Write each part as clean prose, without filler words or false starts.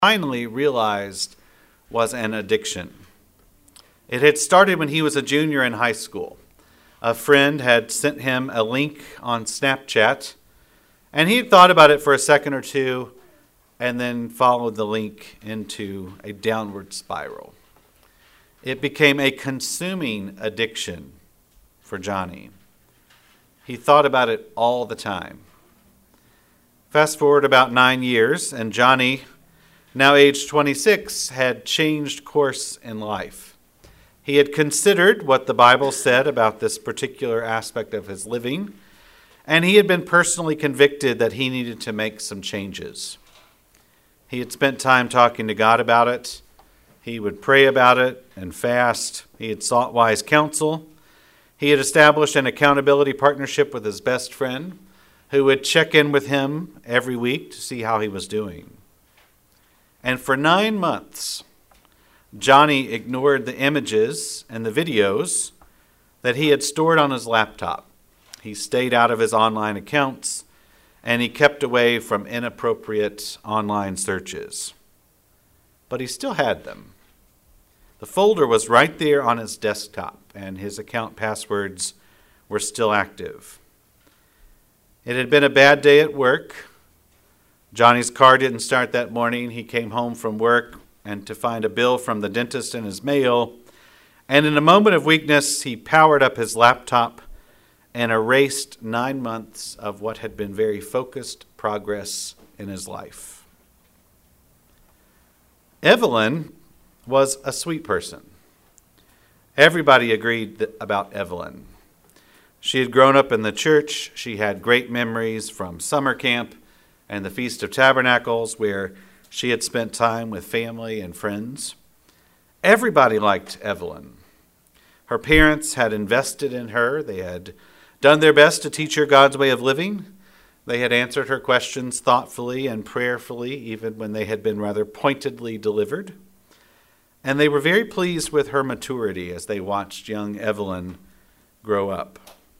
finally realized was an addiction. It had started when he was a junior in high school. A friend had sent him a link on Snapchat, and he had thought about it for a second or two and then followed the link into a downward spiral. It became a consuming addiction for Johnny. He thought about it all the time. Fast forward about 9 years, and Johnny, now aged 26, had changed course in life. He had considered what the Bible said about this particular aspect of his living, and he had been personally convicted that he needed to make some changes. He had spent time talking to God about it. He would pray about it and fast. He had sought wise counsel. He had established an accountability partnership with his best friend, who would check in with him every week to see how he was doing. And for 9 months, Johnny ignored the images and the videos that he had stored on his laptop. He stayed out of his online accounts, and he kept away from inappropriate online searches. But he still had them. The folder was right there on his desktop, and his account passwords were still active. It had been a bad day at work. Johnny's car didn't start that morning. He came home from work and to find a bill from the dentist in his mail. And in a moment of weakness, he powered up his laptop and erased 9 months of what had been very focused progress in his life. Evelyn was a sweet person. Everybody agreed about Evelyn. She had grown up in the church. She had great memories from summer camp and the Feast of Tabernacles, where she had spent time with family and friends. Everybody liked Evelyn. Her parents had invested in her. They had done their best to teach her God's way of living. They had answered her questions thoughtfully and prayerfully, even when they had been rather pointedly delivered. And they were very pleased with her maturity as they watched young Evelyn grow up.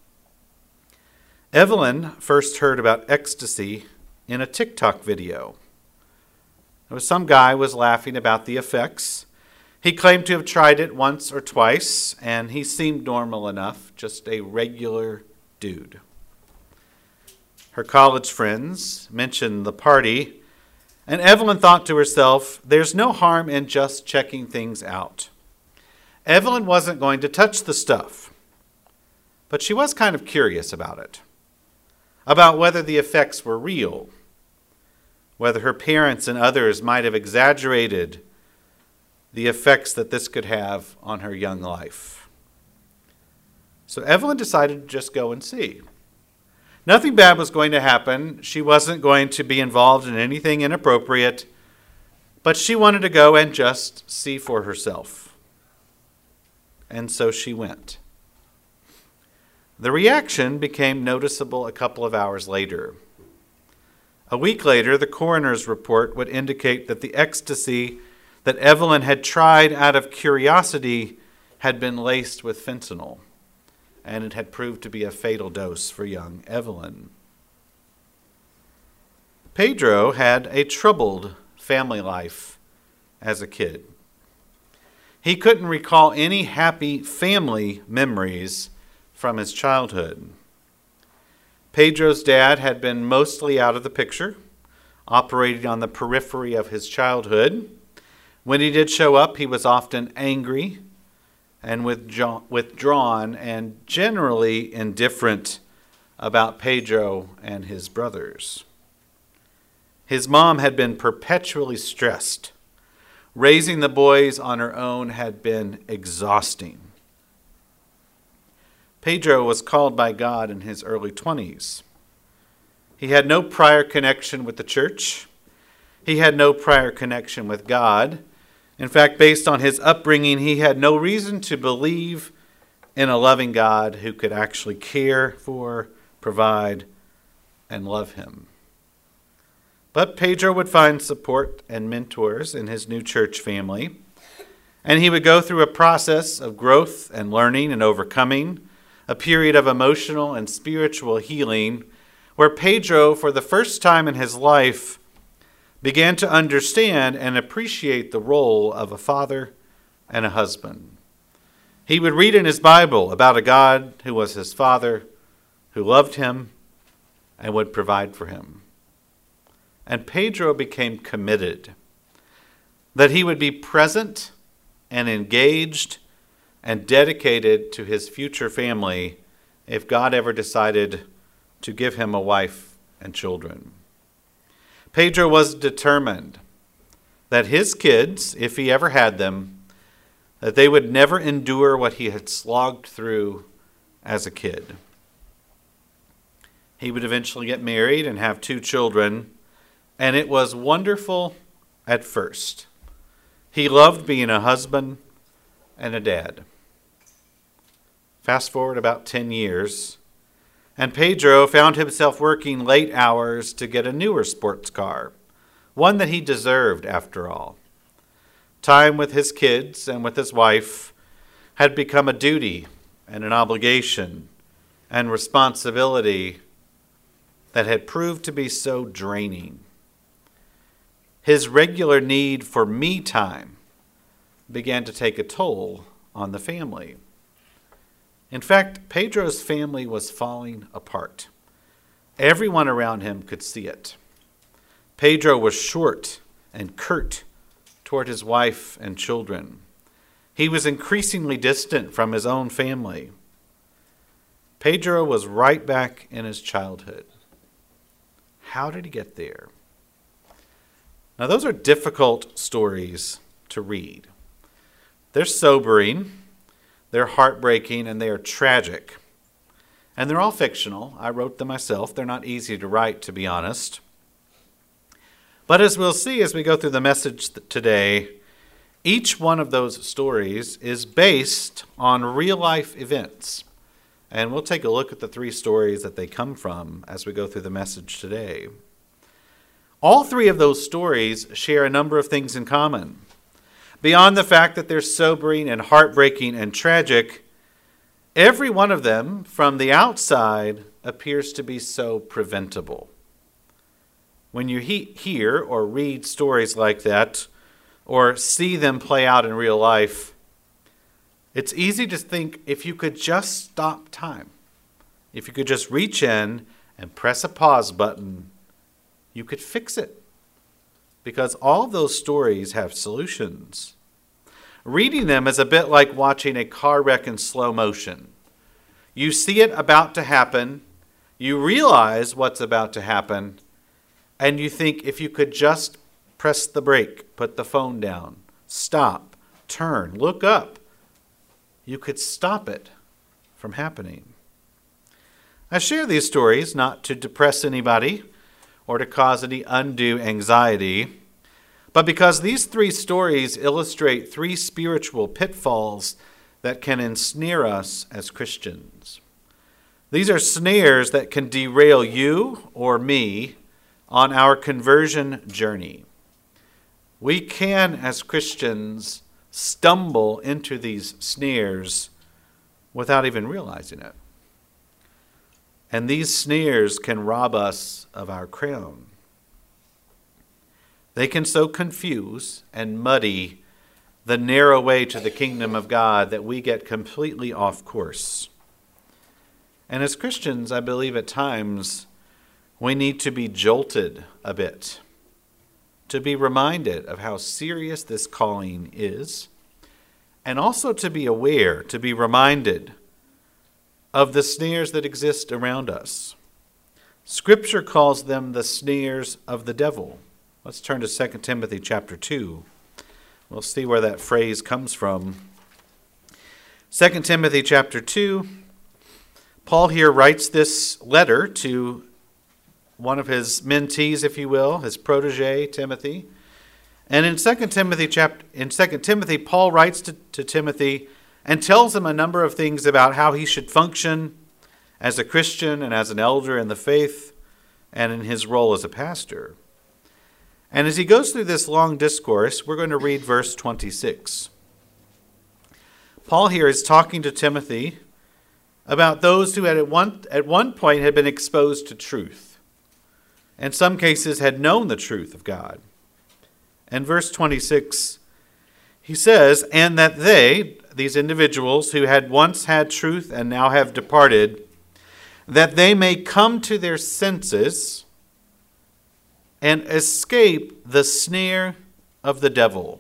Evelyn first heard about ecstasy in a TikTok video. Some guy was laughing about the effects. He claimed to have tried it once or twice, and he seemed normal enough, just a regular dude. Her college friends mentioned the party, and Evelyn thought to herself, there's no harm in just checking things out. Evelyn wasn't going to touch the stuff, but she was kind of curious about it, about whether the effects were real, whether her parents and others might have exaggerated the effects that this could have on her young life. So Evelyn decided to just go and see. Nothing bad was going to happen. She wasn't going to be involved in anything inappropriate, but she wanted to go and just see for herself. And so she went. The reaction became noticeable a couple of hours later. A week later, the coroner's report would indicate that the ecstasy that Evelyn had tried out of curiosity had been laced with fentanyl, and it had proved to be a fatal dose for young Evelyn. Pedro had a troubled family life as a kid. He couldn't recall any happy family memories from his childhood. Pedro's dad had been mostly out of the picture, operating on the periphery of his childhood. When he did show up, he was often angry and withdrawn and generally indifferent about Pedro and his brothers. His mom had been perpetually stressed. Raising the boys on her own had been exhausting. Pedro was called by God in his early 20s. He had no prior connection with the church. He had no prior connection with God. In fact, based on his upbringing, he had no reason to believe in a loving God who could actually care for, provide, and love him. But Pedro would find support and mentors in his new church family, and he would go through a process of growth and learning and overcoming, a period of emotional and spiritual healing, where Pedro, for the first time in his life, began to understand and appreciate the role of a father and a husband. He would read in his Bible about a God who was his father, who loved him, and would provide for him. And Pedro became committed that he would be present and engaged and dedicated to his future family if God ever decided to give him a wife and children. Pedro was determined that his kids, if he ever had them, that they would never endure what he had slogged through as a kid. He would eventually get married and have 2 children, and it was wonderful at first. He loved being a husband and a dad. Fast forward about 10 years, and Pedro found himself working late hours to get a newer sports car, one that he deserved after all. Time with his kids and with his wife had become a duty and an obligation and responsibility that had proved to be so draining. His regular need for me time began to take a toll on the family. In fact, Pedro's family was falling apart. Everyone around him could see it. Pedro was short and curt toward his wife and children. He was increasingly distant from his own family. Pedro was right back in his childhood. How did he get there? Now, those are difficult stories to read. They're sobering, they're heartbreaking, and they are tragic. And they're all fictional. I wrote them myself. They're not easy to write, to be honest. But as we'll see as we go through the message today, each one of those stories is based on real-life events. And we'll take a look at the 3 stories that they come from as we go through the message today. All 3 of those stories share a number of things in common. Beyond the fact that they're sobering and heartbreaking and tragic, every one of them, from the outside, appears to be so preventable. When you hear or read stories like that, or see them play out in real life, it's easy to think if you could just stop time, if you could just reach in and press a pause button, you could fix it. Because all of those stories have solutions. Reading them is a bit like watching a car wreck in slow motion. You see it about to happen, you realize what's about to happen, and you think if you could just press the brake, put the phone down, stop, turn, look up, you could stop it from happening. I share these stories not to depress anybody or to cause any undue anxiety, but because these 3 stories illustrate 3 spiritual pitfalls that can ensnare us as Christians. These are snares that can derail you or me on our conversion journey. We can, as Christians, stumble into these snares without even realizing it. And these snares can rob us of our crown. They can so confuse and muddy the narrow way to the kingdom of God that we get completely off course. And as Christians, I believe at times we need to be jolted a bit, to be reminded of how serious this calling is, and also to be aware, to be reminded of the snares that exist around us. Scripture calls them the snares of the devil. Let's turn to 2 Timothy chapter 2. We'll see where that phrase comes from. 2 Timothy chapter 2, Paul here writes this letter to one of his mentees, if you will, his protege, Timothy. And in 2 Timothy, Paul writes to Timothy and tells him a number of things about how he should function as a Christian and as an elder in the faith and in his role as a pastor. And as he goes through this long discourse, we're going to read verse 26. Paul here is talking to Timothy about those who at one point had been exposed to truth. In some cases had known the truth of God. And verse 26, he says, and that they, these individuals who had once had truth and now have departed, that they may come to their senses and escape the snare of the devil.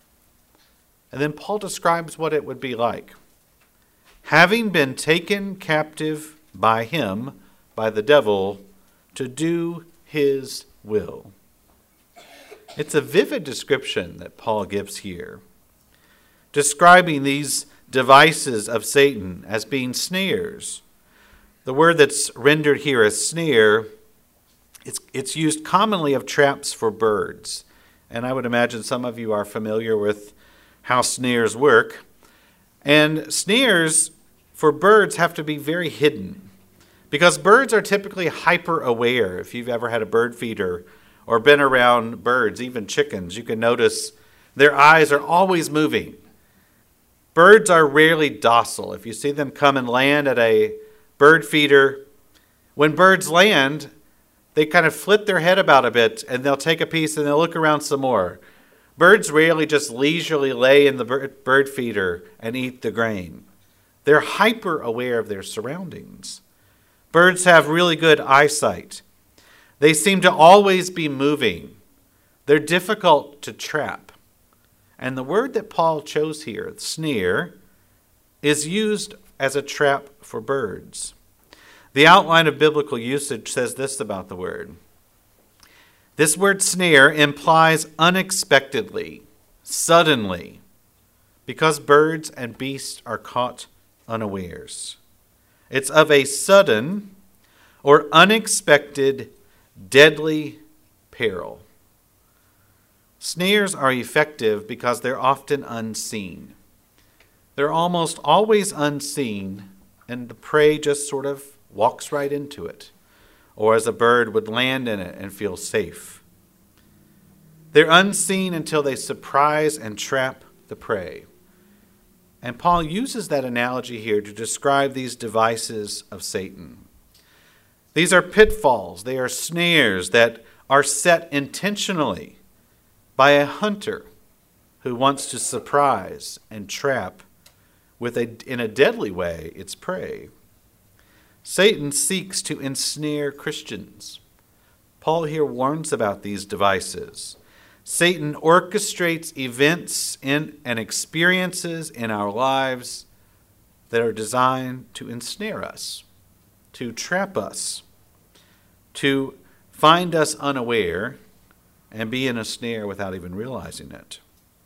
And then Paul describes what it would be like. Having been taken captive by him, by the devil, to do his will. It's a vivid description that Paul gives here, describing these devices of Satan as being snares. The word that's rendered here as snare, it's used commonly of traps for birds. And I would imagine some of you are familiar with how snares work. And snares for birds have to be very hidden, because birds are typically hyper aware. If you've ever had a bird feeder or been around birds, even chickens, you can notice their eyes are always moving. Birds are rarely docile. If you see them come and land at a bird feeder, when birds land, they kind of flip their head about a bit and they'll take a piece and they'll look around some more. Birds rarely just leisurely lay in the bird feeder and eat the grain. They're hyper aware of their surroundings. Birds have really good eyesight. They seem to always be moving. They're difficult to trap. And the word that Paul chose here, snare, is used as a trap for birds. The outline of biblical usage says this about the word. This word snare implies unexpectedly, suddenly, because birds and beasts are caught unawares. It's of a sudden or unexpected, deadly peril. Snares are effective because they're often unseen. They're almost always unseen, and the prey just sort of walks right into it, or as a bird would land in it and feel safe. They're unseen until they surprise and trap the prey. And Paul uses that analogy here to describe these devices of Satan. These are pitfalls, they are snares that are set intentionally by a hunter who wants to surprise and trap in a deadly way its prey. Satan seeks to ensnare Christians. Paul here warns about these devices. Satan orchestrates events and experiences in our lives that are designed to ensnare us, to trap us, to find us unaware and be in a snare without even realizing it.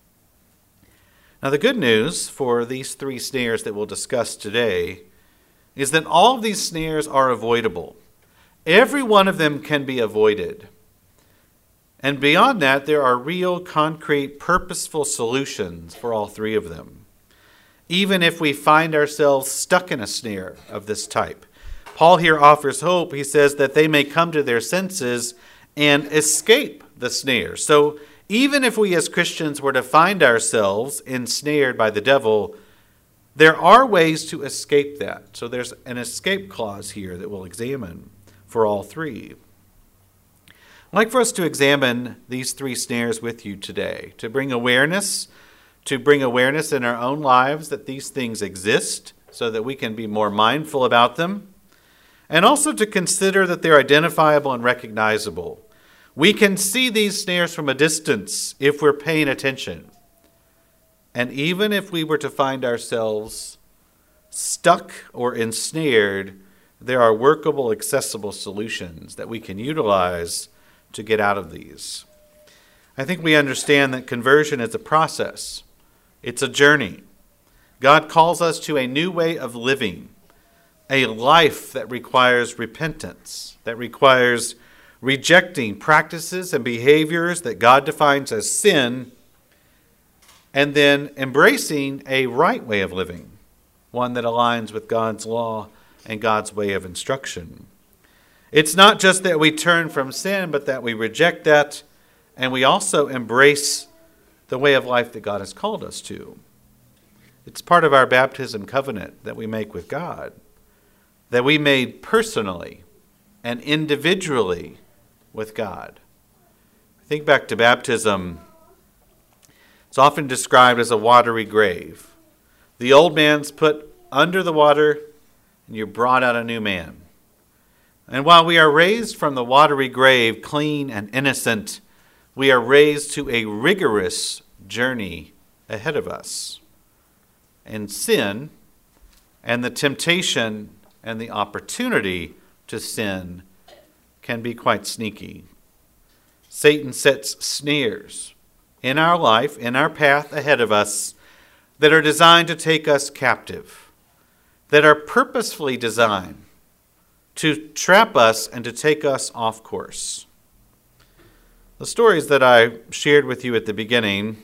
Now, the good news for these three snares that we'll discuss today is that all of these snares are avoidable. Every one of them can be avoided. And beyond that, there are real, concrete, purposeful solutions for all three of them. Even if we find ourselves stuck in a snare of this type, Paul here offers hope. He says that they may come to their senses and escape the snare. So even if we as Christians were to find ourselves ensnared by the devil, there are ways to escape that. So there's an escape clause here that we'll examine for all three. I'd like for us to examine these three snares with you today, to bring awareness in our own lives that these things exist so that we can be more mindful about them, and also to consider that they're identifiable and recognizable. We can see these snares from a distance if we're paying attention. And even if we were to find ourselves stuck or ensnared, there are workable, accessible solutions that we can utilize to get out of these. I think we understand that conversion is a process. It's a journey. God calls us to a new way of living, a life that requires repentance, that requires rejecting practices and behaviors that God defines as sin, and then embracing a right way of living, one that aligns with God's law and God's way of instruction. It's not just that we turn from sin, but that we reject that, and we also embrace the way of life that God has called us to. It's part of our baptism covenant that we make with God, that we made personally and individually with God. Think back to baptism. It's often described as a watery grave. The old man's put under the water, and you're brought out a new man. And while we are raised from the watery grave, clean and innocent, we are raised to a rigorous journey ahead of us. And sin and the temptation and the opportunity to sin can be quite sneaky. Satan sets snares in our life, in our path ahead of us, that are designed to take us captive, that are purposefully designed to trap us and to take us off course. The stories that I shared with you at the beginning,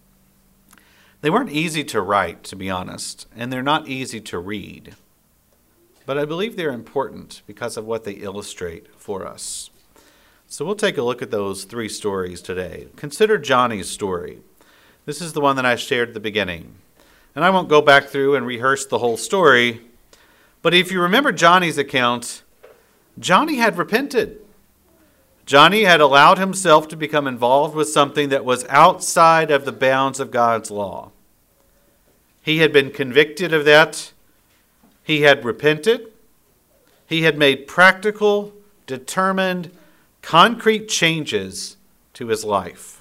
they weren't easy to write, to be honest, and they're not easy to read. But I believe they're important because of what they illustrate for us. So we'll take a look at those 3 stories today. Consider Johnny's story. This is the one that I shared at the beginning. And I won't go back through and rehearse the whole story, but if you remember Johnny's account, Johnny had repented. Johnny had allowed himself to become involved with something that was outside of the bounds of God's law. He had been convicted of that. He had repented. He had made practical, determined, concrete changes to his life.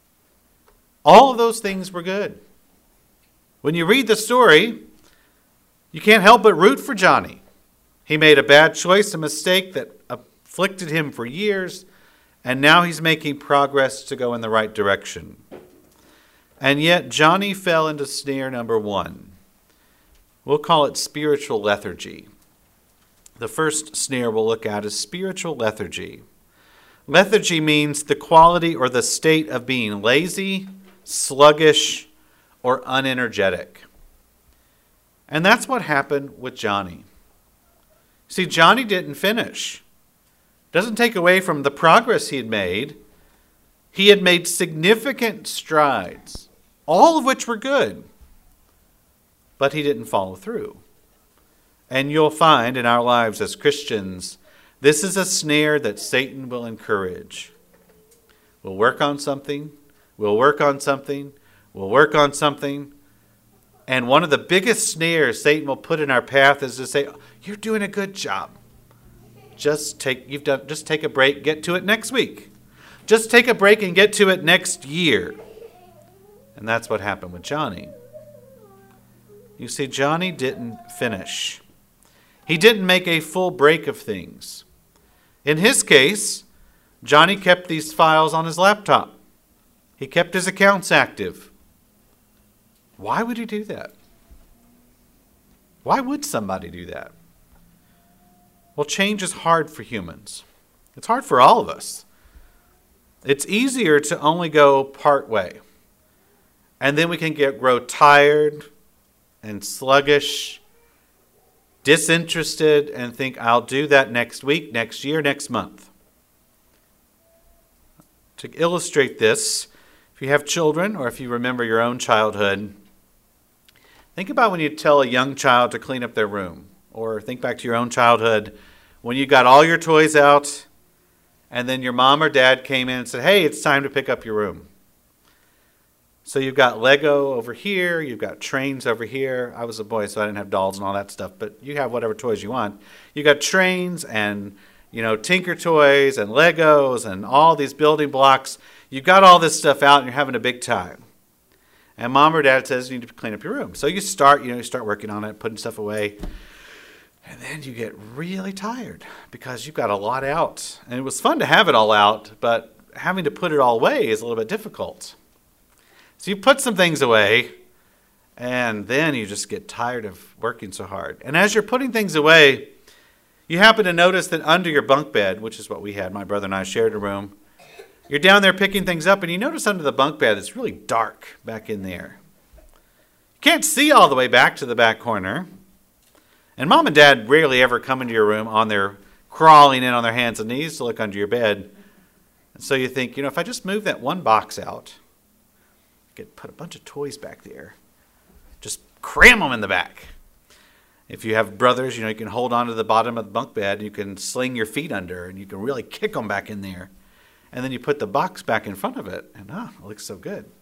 All of those things were good. When you read the story, you can't help but root for Johnny. He made a bad choice, a mistake that afflicted him for years, and now he's making progress to go in the right direction. And yet Johnny fell into snare number 1. We'll call it spiritual lethargy. The first snare we'll look at is spiritual lethargy. Lethargy means the quality or the state of being lazy, sluggish, or unenergetic. And that's what happened with Johnny. See, Johnny didn't finish. Doesn't take away from the progress he had made. He had made significant strides, all of which were good, but he didn't follow through. And you'll find in our lives as Christians, this is a snare that Satan will encourage. We'll work on something, we'll work on something, we'll work on something. And one of the biggest snares Satan will put in our path is to say, you're doing a good job. Just take a break, get to it next week. Just take a break and get to it next year. And that's what happened with Johnny. You see, Johnny didn't finish. He didn't make a full break of things. In his case, Johnny kept these files on his laptop. He kept his accounts active. Why would he do that? Why would somebody do that? Well, change is hard for humans. It's hard for all of us. It's easier to only go part way. And then we can grow tired and sluggish, disinterested, and think, I'll do that next week, next year, next month. To illustrate this, if you have children or if you remember your own childhood, think about when you tell a young child to clean up their room. Or think back to your own childhood when you got all your toys out and then your mom or dad came in and said, hey, it's time to pick up your room. So you've got Lego over here, you've got trains over here. I was a boy, so I didn't have dolls and all that stuff, but you have whatever toys you want. You got trains and, Tinker Toys and Legos and all these building blocks. You've got all this stuff out and you're having a big time. And mom or dad says you need to clean up your room. So you start working on it, putting stuff away. And then you get really tired because you've got a lot out. And it was fun to have it all out, but having to put it all away is a little bit difficult. So you put some things away, and then you just get tired of working so hard. And as you're putting things away, you happen to notice that under your bunk bed, which is what we had, my brother and I shared a room, you're down there picking things up, and you notice under the bunk bed it's really dark back in there. You can't see all the way back to the back corner. And mom and dad rarely ever come into your room on their crawling in on their hands and knees to look under your bed. And so you think, if I just move that one box out, I could put a bunch of toys back there. Just cram them in the back. If you have brothers, you can hold on to the bottom of the bunk bed, and you can sling your feet under, and you can really kick them back in there. And then you put the box back in front of it, and it looks so good.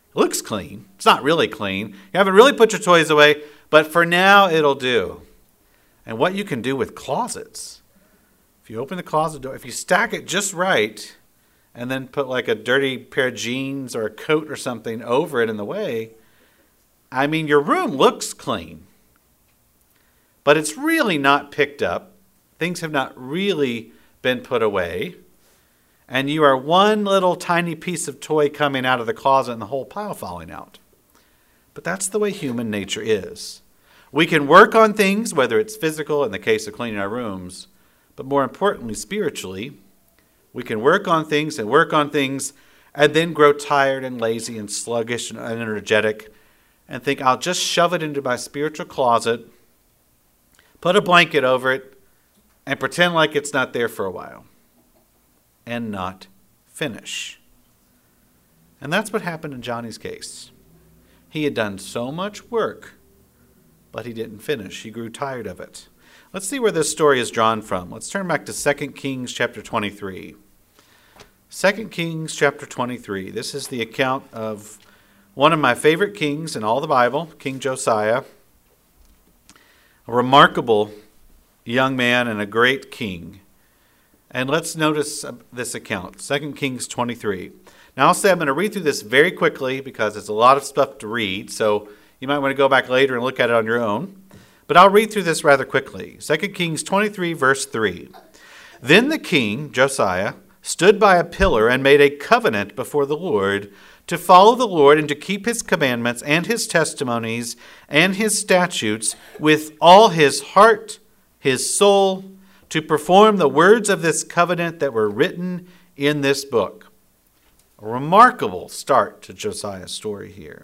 It looks clean. It's not really clean. You haven't really put your toys away, but for now it'll do. And what you can do with closets. If you open the closet door, if you stack it just right, and then put like a dirty pair of jeans or a coat or something over it in the way, I mean, your room looks clean. But it's really not picked up. Things have not really been put away. And you are one little tiny piece of toy coming out of the closet and the whole pile falling out. But that's the way human nature is. We can work on things, whether it's physical in the case of cleaning our rooms, but more importantly, spiritually, we can work on things and then grow tired and lazy and sluggish and unenergetic and think, I'll just shove it into my spiritual closet, put a blanket over it, and pretend like it's not there for a while. And not finish. And that's what happened in Johnny's case. He had done so much work, but he didn't finish. He grew tired of it. Let's see where this story is drawn from. Let's turn back to 2 Kings chapter 23. 2 Kings chapter 23. This is the account of one of my favorite kings in all the Bible, King Josiah. A remarkable young man and a great king. And let's notice this account, 2 Kings 23. Now I'll say I'm going to read through this very quickly because it's a lot of stuff to read, so you might want to go back later and look at it on your own. But I'll read through this rather quickly. 2 Kings 23, verse 3. Then the king, Josiah, stood by a pillar and made a covenant before the Lord to follow the Lord and to keep his commandments and his testimonies and his statutes with all his heart, his soul, to perform the words of this covenant that were written in this book. A remarkable start to Josiah's story here.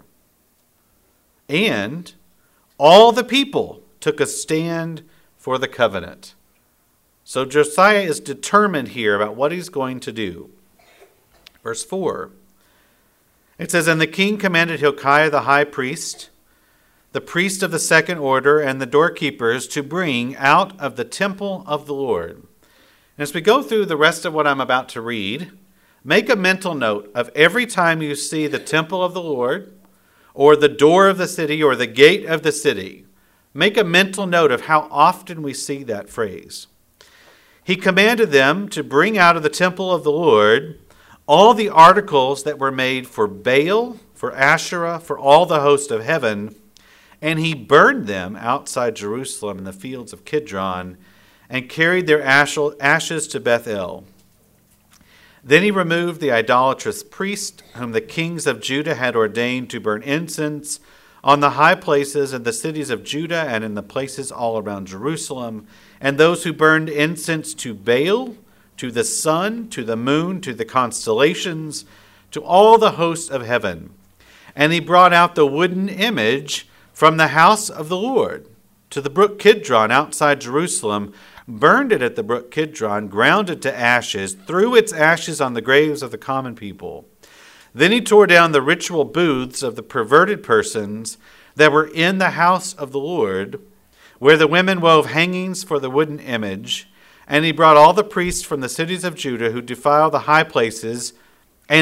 And all the people took a stand for the covenant. So Josiah is determined here about what he's going to do. Verse 4. It says, And the king commanded Hilkiah the high priest, the priest of the second order, and the doorkeepers to bring out of the temple of the Lord. And as we go through the rest of what I'm about to read, make a mental note of every time you see the temple of the Lord, or the door of the city, or the gate of the city. Make a mental note of how often we see that phrase. He commanded them to bring out of the temple of the Lord all the articles that were made for Baal, for Asherah, for all the host of heaven, and he burned them outside Jerusalem in the fields of Kidron, and carried their ashes to Bethel. Then he removed the idolatrous priest, whom the kings of Judah had ordained to burn incense on the high places in the cities of Judah and in the places all around Jerusalem, and those who burned incense to Baal, to the sun, to the moon, to the constellations, to all the hosts of heaven. And he brought out the wooden image from the house of the Lord to the brook Kidron outside Jerusalem, burned it at the brook Kidron, ground it to ashes, threw its ashes on the graves of the common people. Then he tore down the ritual booths of the perverted persons that were in the house of the Lord, where the women wove hangings for the wooden image. And he brought all the priests from the cities of Judah who defiled the high places where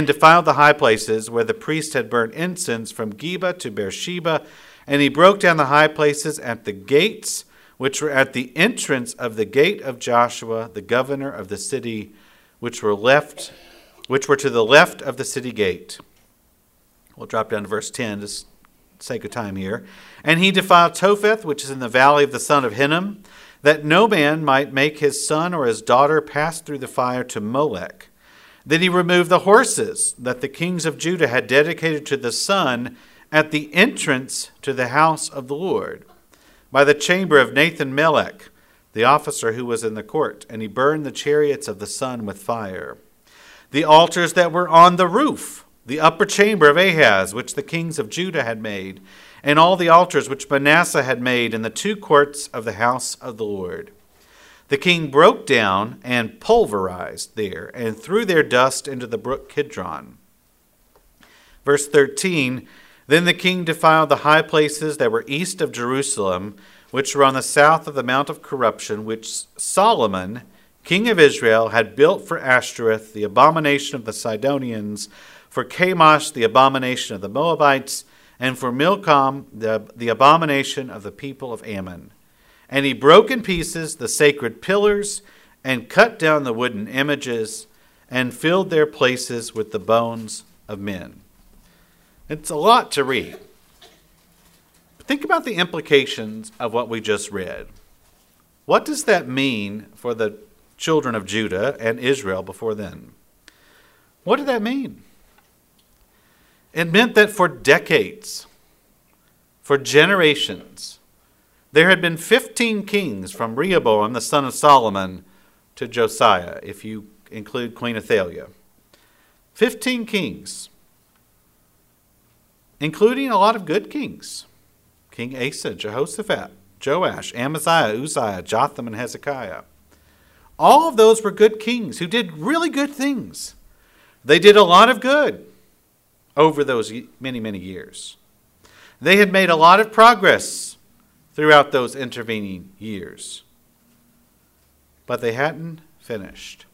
the priests had burnt incense from Geba to Beersheba. And he broke down the high places at the gates, which were at the entrance of the gate of Joshua, the governor of the city, which were to the left of the city gate. We'll drop down to verse 10, just sake of time here. And he defiled Topheth, which is in the valley of the son of Hinnom, that no man might make his son or his daughter pass through the fire to Molech. Then he removed the horses that the kings of Judah had dedicated to the sun at the entrance to the house of the Lord, by the chamber of Nathan Melech, the officer who was in the court, and he burned the chariots of the sun with fire. The altars that were on the roof, the upper chamber of Ahaz, which the kings of Judah had made, and all the altars which Manasseh had made in the two courts of the house of the Lord. The king broke down and pulverized there, and threw their dust into the brook Kidron. Verse 13, Then the king defiled the high places that were east of Jerusalem, which were on the south of the Mount of Corruption, which Solomon, king of Israel, had built for Ashtoreth, the abomination of the Sidonians, for Chemosh the abomination of the Moabites, and for Milcom the abomination of the people of Ammon. And he broke in pieces the sacred pillars, and cut down the wooden images, and filled their places with the bones of men. It's a lot to read. Think about the implications of what we just read. What does that mean for the children of Judah and Israel before then? What did that mean? It meant that for decades, for generations, there had been 15 kings from Rehoboam, the son of Solomon, to Josiah, if you include Queen Athaliah. 15 kings, including a lot of good kings. King Asa, Jehoshaphat, Joash, Amaziah, Uzziah, Jotham, and Hezekiah. All of those were good kings who did really good things. They did a lot of good over those many, many years. They had made a lot of progress throughout those intervening years. But they hadn't finished.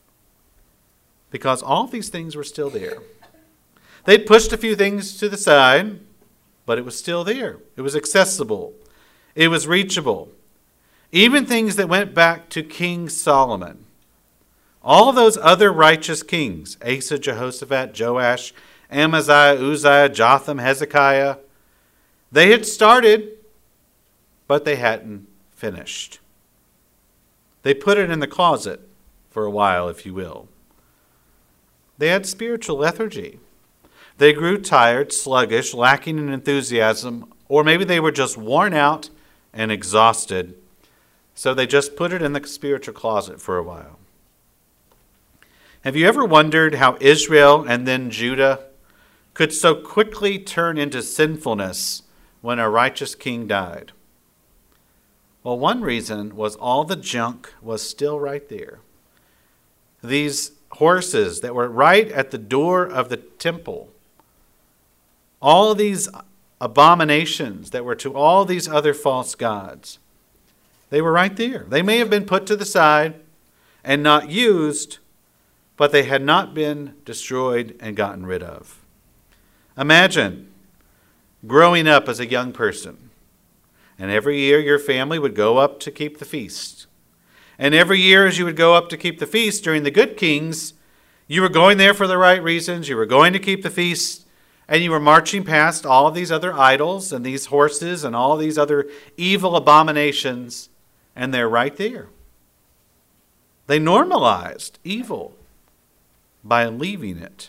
Because all these things were still there. They'd pushed a few things to the side, but it was still there. It was accessible. It was reachable. Even things that went back to King Solomon. All of those other righteous kings, Asa, Jehoshaphat, Joash, Amaziah, Uzziah, Jotham, Hezekiah, they had started, but they hadn't finished. They put it in the closet for a while, if you will. They had spiritual lethargy. They grew tired, sluggish, lacking in enthusiasm, or maybe they were just worn out and exhausted, so they just put it in the spiritual closet for a while. Have you ever wondered how Israel and then Judah could so quickly turn into sinfulness when a righteous king died? Well, one reason was all the junk was still right there. These horses that were right at the door of the temple, all these abominations that were to all these other false gods, they were right there. They may have been put to the side and not used, but they had not been destroyed and gotten rid of. Imagine growing up as a young person, and every year your family would go up to keep the feast. And every year as you would go up to keep the feast during the good kings, you were going there for the right reasons. You were going to keep the feast, and you were marching past all of these other idols and these horses and all these other evil abominations, and they're right there. They normalized evil by leaving it.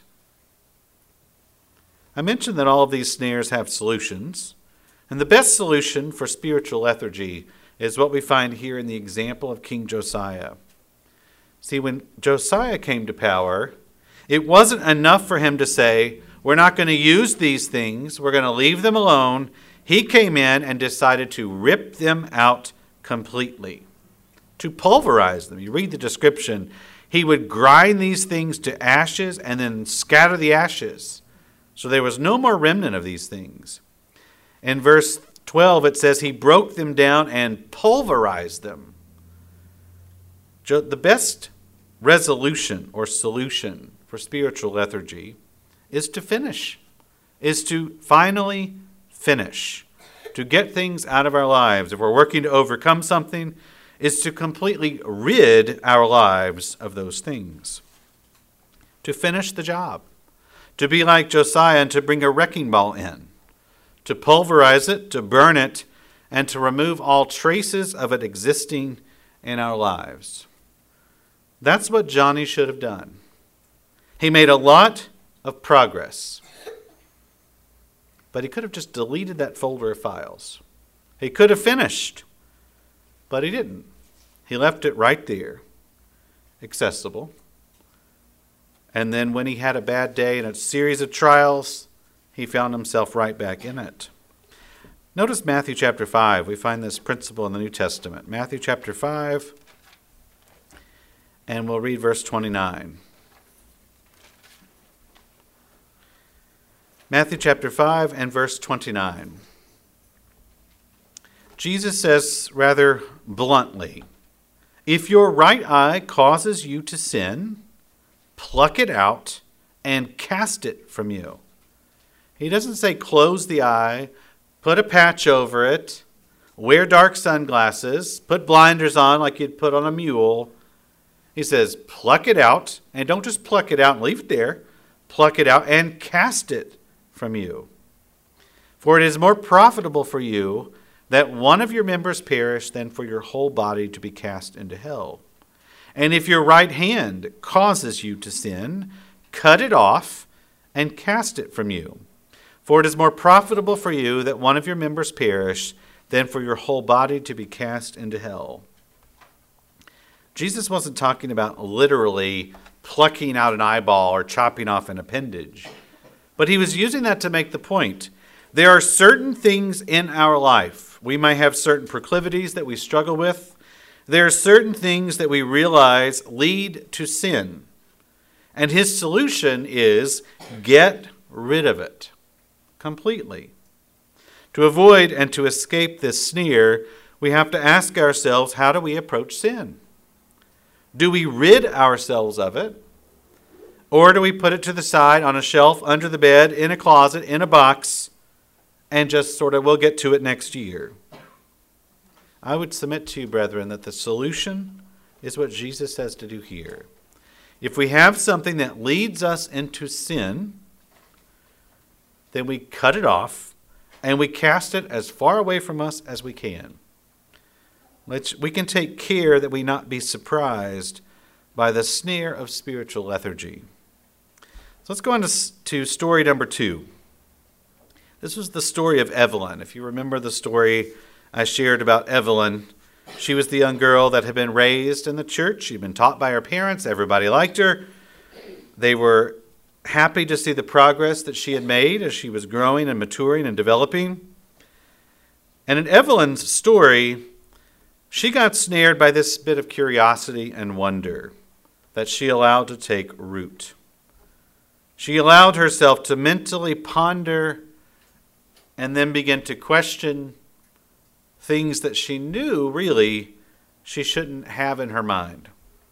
I mentioned that all of these snares have solutions, and the best solution for spiritual lethargy is what we find here in the example of King Josiah. See, when Josiah came to power, it wasn't enough for him to say, we're not going to use these things, we're going to leave them alone. He came in and decided to rip them out completely, to pulverize them. You read the description, he would grind these things to ashes and then scatter the ashes. So there was no more remnant of these things. In verse 12, it says he broke them down and pulverized them. The best resolution or solution for spiritual lethargy is to finish, is to finally finish, to get things out of our lives. If we're working to overcome something, is to completely rid our lives of those things, to finish the job, to be like Josiah and to bring a wrecking ball in, to pulverize it, to burn it, and to remove all traces of it existing in our lives. That's what Johnny should have done. He made a lot of progress, but he could have just deleted that folder of files. He could have finished, but he didn't. He left it right there, accessible. And then when he had a bad day and a series of trials, he found himself right back in it. Notice Matthew chapter 5. We find this principle in the New Testament. Matthew chapter 5, and we'll read verse 29. Matthew chapter 5 and verse 29. Jesus says rather bluntly, if your right eye causes you to sin, pluck it out and cast it from you. He doesn't say close the eye, put a patch over it, wear dark sunglasses, put blinders on like you'd put on a mule. He says pluck it out, and don't just pluck it out and leave it there. Pluck it out and cast it from you. For it is more profitable for you that one of your members perish than for your whole body to be cast into hell. And if your right hand causes you to sin, cut it off and cast it from you. For it is more profitable for you that one of your members perish than for your whole body to be cast into hell. Jesus wasn't talking about literally plucking out an eyeball or chopping off an appendage, but he was using that to make the point. There are certain things in our life. We might have certain proclivities that we struggle with. There are certain things that we realize lead to sin. And his solution is get rid of it completely. To avoid and to escape this sneer, we have to ask ourselves, how do we approach sin? Do we rid ourselves of it? Or do we put it to the side on a shelf, under the bed, in a closet, in a box, and just sort of, we'll get to it next year? I would submit to you, brethren, that the solution is what Jesus says to do here. If we have something that leads us into sin, then we cut it off and we cast it as far away from us as we can. We can take care that we not be surprised by the snare of spiritual lethargy. So let's go on to story number 2. This was the story of Evelyn. If you remember the story I shared about Evelyn, she was the young girl that had been raised in the church. She'd been taught by her parents. Everybody liked her. They were happy to see the progress that she had made as she was growing and maturing and developing. And in Evelyn's story, she got snared by this bit of curiosity and wonder that she allowed to take root. She allowed herself to mentally ponder and then begin to question things that she knew really she shouldn't have in her mind.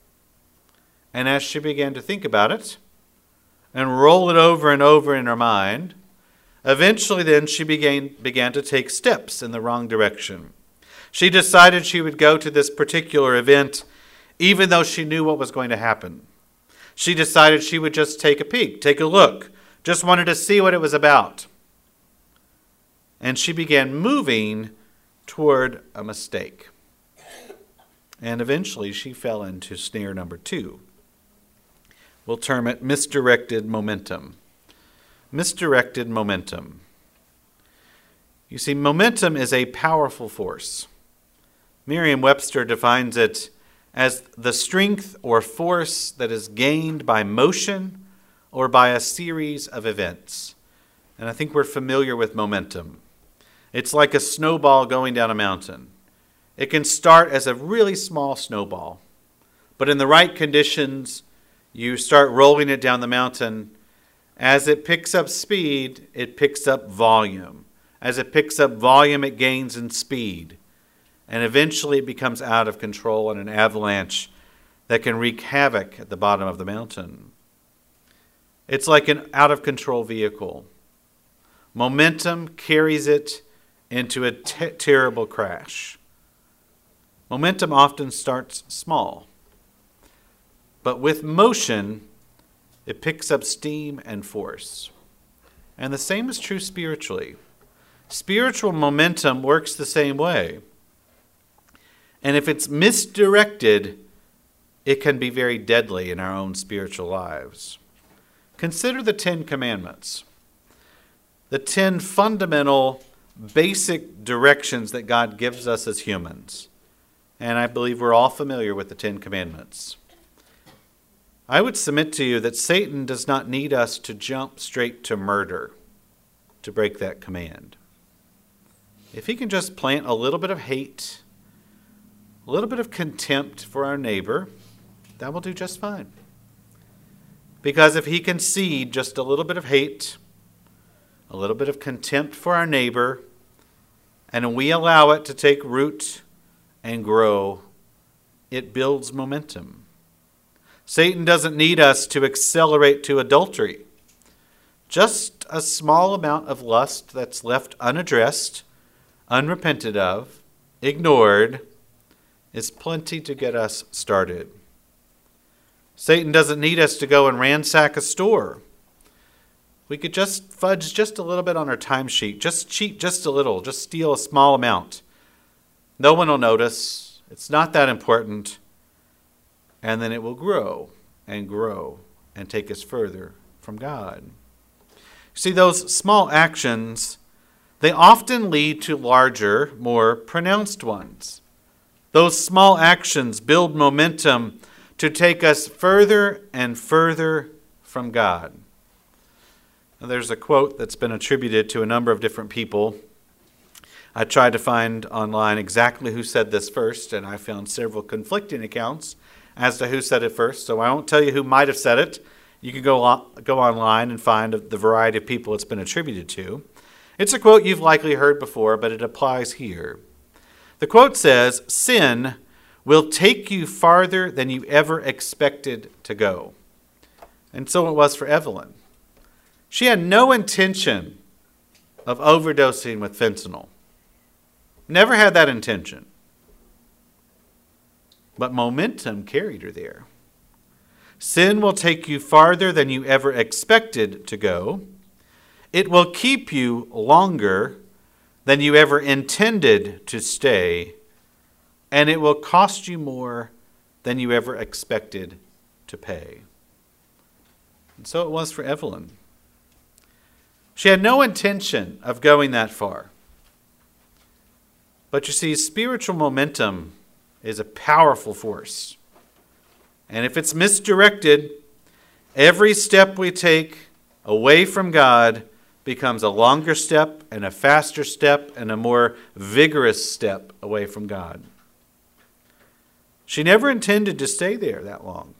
And as she began to think about it and roll it over and over in her mind, eventually then she began to take steps in the wrong direction. She decided she would go to this particular event even though she knew what was going to happen. She decided she would just take a peek, take a look, just wanted to see what it was about. And she began moving toward a mistake. And eventually she fell into snare number 2. We'll term it misdirected momentum. Misdirected momentum. You see, momentum is a powerful force. Merriam-Webster defines it as the strength or force that is gained by motion or by a series of events. And I think we're familiar with momentum. It's like a snowball going down a mountain. It can start as a really small snowball, but in the right conditions, you start rolling it down the mountain. As it picks up speed, it picks up volume. As it picks up volume, it gains in speed. And eventually it becomes out of control and an avalanche that can wreak havoc at the bottom of the mountain. It's like an out-of-control vehicle. Momentum carries it into a terrible crash. Momentum often starts small, but with motion, it picks up steam and force. And the same is true spiritually. Spiritual momentum works the same way. And if it's misdirected, it can be very deadly in our own spiritual lives. Consider the 10 Commandments, the 10 fundamental, basic directions that God gives us as humans. And I believe we're all familiar with the 10 Commandments. I would submit to you that Satan does not need us to jump straight to murder to break that command. If he can just plant a little bit of hate, a little bit of contempt for our neighbor, that will do just fine. Because if he can seed just a little bit of hate, a little bit of contempt for our neighbor, and we allow it to take root and grow, it builds momentum. Satan doesn't need us to accelerate to adultery. Just a small amount of lust that's left unaddressed, unrepented of, ignored, is plenty to get us started. Satan doesn't need us to go and ransack a store. We could just fudge just a little bit on our timesheet, just cheat just a little, just steal a small amount. No one will notice. It's not that important. And then it will grow and take us further from God. See, those small actions, they often lead to larger, more pronounced ones. Those small actions build momentum to take us further and further from God. Now, there's a quote that's been attributed to a number of different people. I tried to find online exactly who said this first, and I found several conflicting accounts as to who said it first. So I won't tell you who might have said it. You can go online and find the variety of people it's been attributed to. It's a quote you've likely heard before, but it applies here. The quote says, "Sin will take you farther than you ever expected to go." And so it was for Evelyn. She had no intention of overdosing with fentanyl. Never had that intention. But momentum carried her there. Sin will take you farther than you ever expected to go. It will keep you longer than you ever intended to stay. And it will cost you more than you ever expected to pay. And so it was for Evelyn. She had no intention of going that far. But you see, spiritual momentum is a powerful force. And if it's misdirected, every step we take away from God becomes a longer step and a faster step and a more vigorous step away from God. She never intended to stay there that long.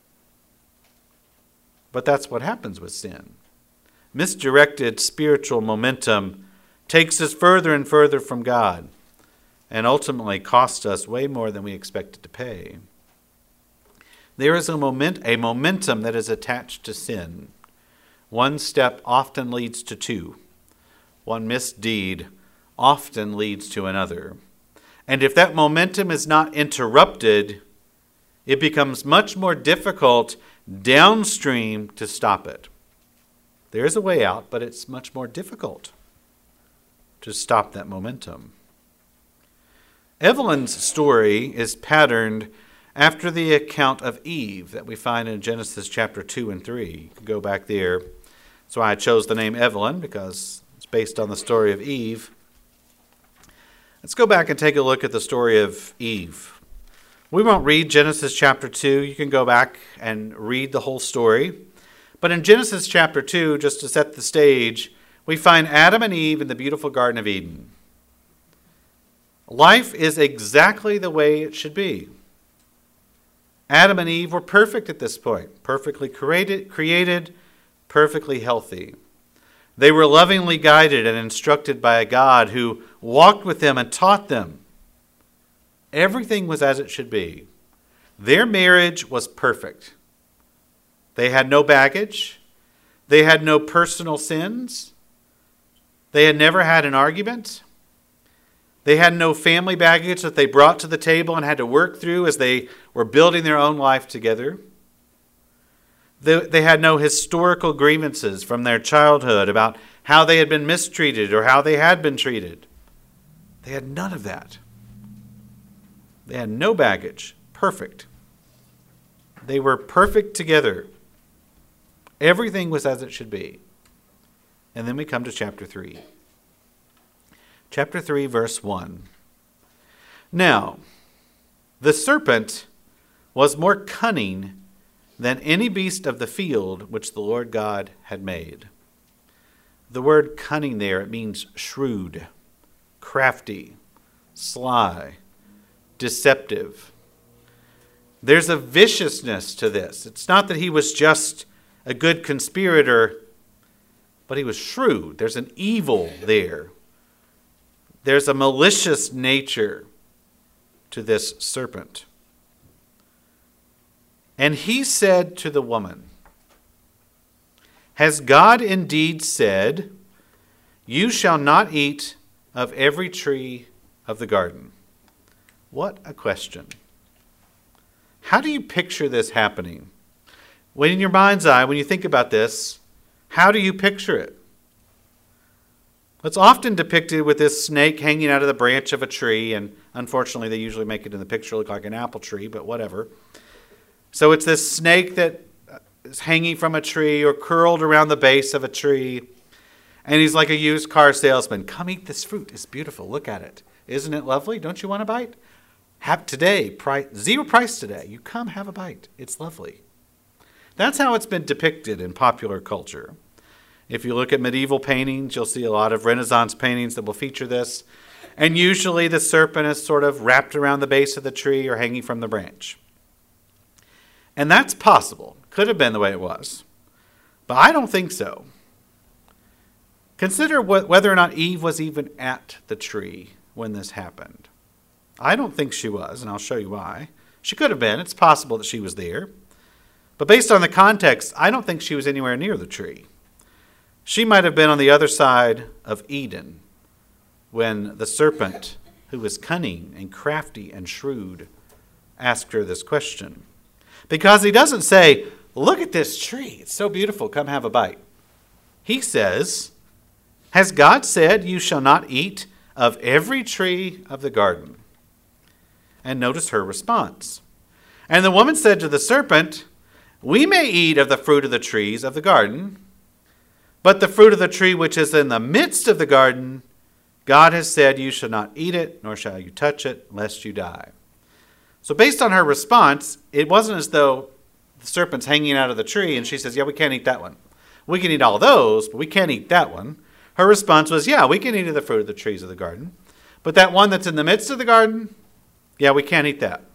But that's what happens with sin. Misdirected spiritual momentum takes us further and further from God and ultimately costs us way more than we expected to pay. There is a momentum that is attached to sin. One step often leads to two. One misdeed often leads to another. And if that momentum is not interrupted, it becomes much more difficult downstream to stop it. There is a way out, but it's much more difficult to stop that momentum. Evelyn's story is patterned after the account of Eve that we find in Genesis chapter 2 and 3. You can go back there. That's why I chose the name Evelyn, because it's based on the story of Eve. Let's go back and take a look at the story of Eve. We won't read Genesis chapter 2. You can go back and read the whole story. But in Genesis chapter 2, just to set the stage, we find Adam and Eve in the beautiful Garden of Eden. Life is exactly the way it should be. Adam and Eve were perfect at this point, perfectly created, perfectly healthy. They were lovingly guided and instructed by a God who walked with them and taught them. Everything was as it should be. Their marriage was perfect. They had no baggage. They had no personal sins. They had never had an argument. They had no family baggage that they brought to the table and had to work through as they were building their own life together. They had no historical grievances from their childhood about how they had been mistreated or how they had been treated. They had none of that. They had no baggage. Perfect. They were perfect together. Everything was as it should be. And then we come to chapter 3. Chapter 3, verse 1. Now, the serpent was more cunning than any beast of the field which the Lord God had made. The word cunning there, it means shrewd, crafty, sly, deceptive. There's a viciousness to this. It's not that he was just a good conspirator, but he was shrewd. There's an evil there. There's a malicious nature to this serpent. And he said to the woman, has God indeed said, you shall not eat of every tree of the garden? What a question. How do you picture this happening? When in your mind's eye, when you think about this, how do you picture it? It's often depicted with this snake hanging out of the branch of a tree, and unfortunately they usually make it in the picture look like an apple tree, but whatever. So it's this snake that is hanging from a tree or curled around the base of a tree, and he's like a used car salesman. Come eat this fruit. It's beautiful. Look at it. Isn't it lovely? Don't you want a bite? Have today, zero price today. You come have a bite. It's lovely. That's how it's been depicted in popular culture. If you look at medieval paintings, you'll see a lot of Renaissance paintings that will feature this. And usually the serpent is sort of wrapped around the base of the tree or hanging from the branch. And that's possible. Could have been the way it was. But I don't think so. Consider whether or not Eve was even at the tree when this happened. I don't think she was, and I'll show you why. She could have been. It's possible that she was there. But based on the context, I don't think she was anywhere near the tree. She might have been on the other side of Eden when the serpent, who was cunning and crafty and shrewd, asked her this question. Because he doesn't say, look at this tree. It's so beautiful. Come have a bite. He says, has God said you shall not eat of every tree of the garden? And notice her response. And the woman said to the serpent, we may eat of the fruit of the trees of the garden, but the fruit of the tree which is in the midst of the garden, God has said you shall not eat it, nor shall you touch it, lest you die. So based on her response, it wasn't as though the serpent's hanging out of the tree and she says, yeah, we can't eat that one. We can eat all those, but we can't eat that one. Her response was, yeah, we can eat of the fruit of the trees of the garden, but that one that's in the midst of the garden, yeah, we can't eat that.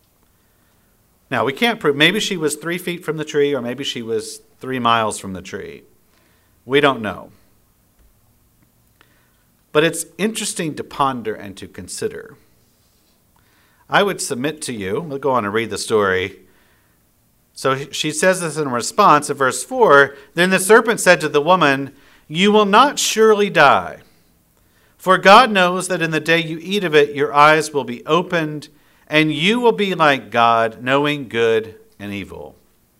Now, we can't prove, maybe she was 3 feet from the tree, or maybe she was 3 miles from the tree. We don't know. But it's interesting to ponder and to consider. I would submit to you, we'll go on and read the story. So she says this in response in verse 4, then the serpent said to the woman, you will not surely die. For God knows that in the day you eat of it, your eyes will be opened, and you will be like God, knowing good and evil.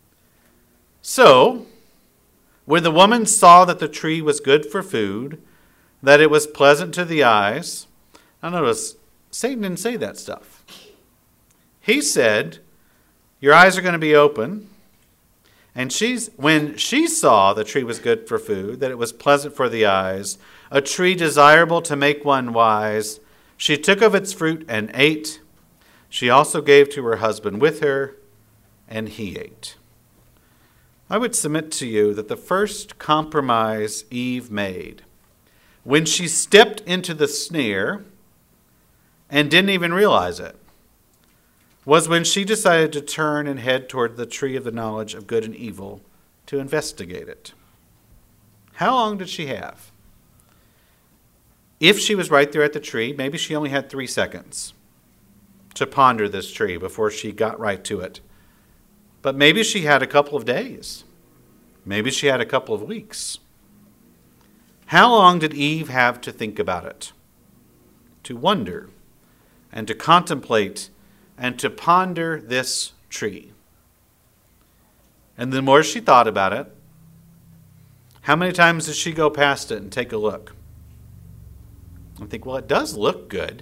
So, when the woman saw that the tree was good for food, that it was pleasant to the eyes, now notice, Satan didn't say that stuff. He said, your eyes are going to be open. And when she saw the tree was good for food, that it was pleasant for the eyes, a tree desirable to make one wise, she took of its fruit and ate. She also gave to her husband with her, and he ate. I would submit to you that the first compromise Eve made, when she stepped into the snare and didn't even realize it, was when she decided to turn and head toward the tree of the knowledge of good and evil to investigate it. How long did she have? If she was right there at the tree, maybe she only had 3 seconds to ponder this tree before she got right to it. But maybe she had a couple of days. Maybe she had a couple of weeks. How long did Eve have to think about it? To wonder and to contemplate and to ponder this tree. And the more she thought about it, how many times did she go past it and take a look? And think, well, it does look good.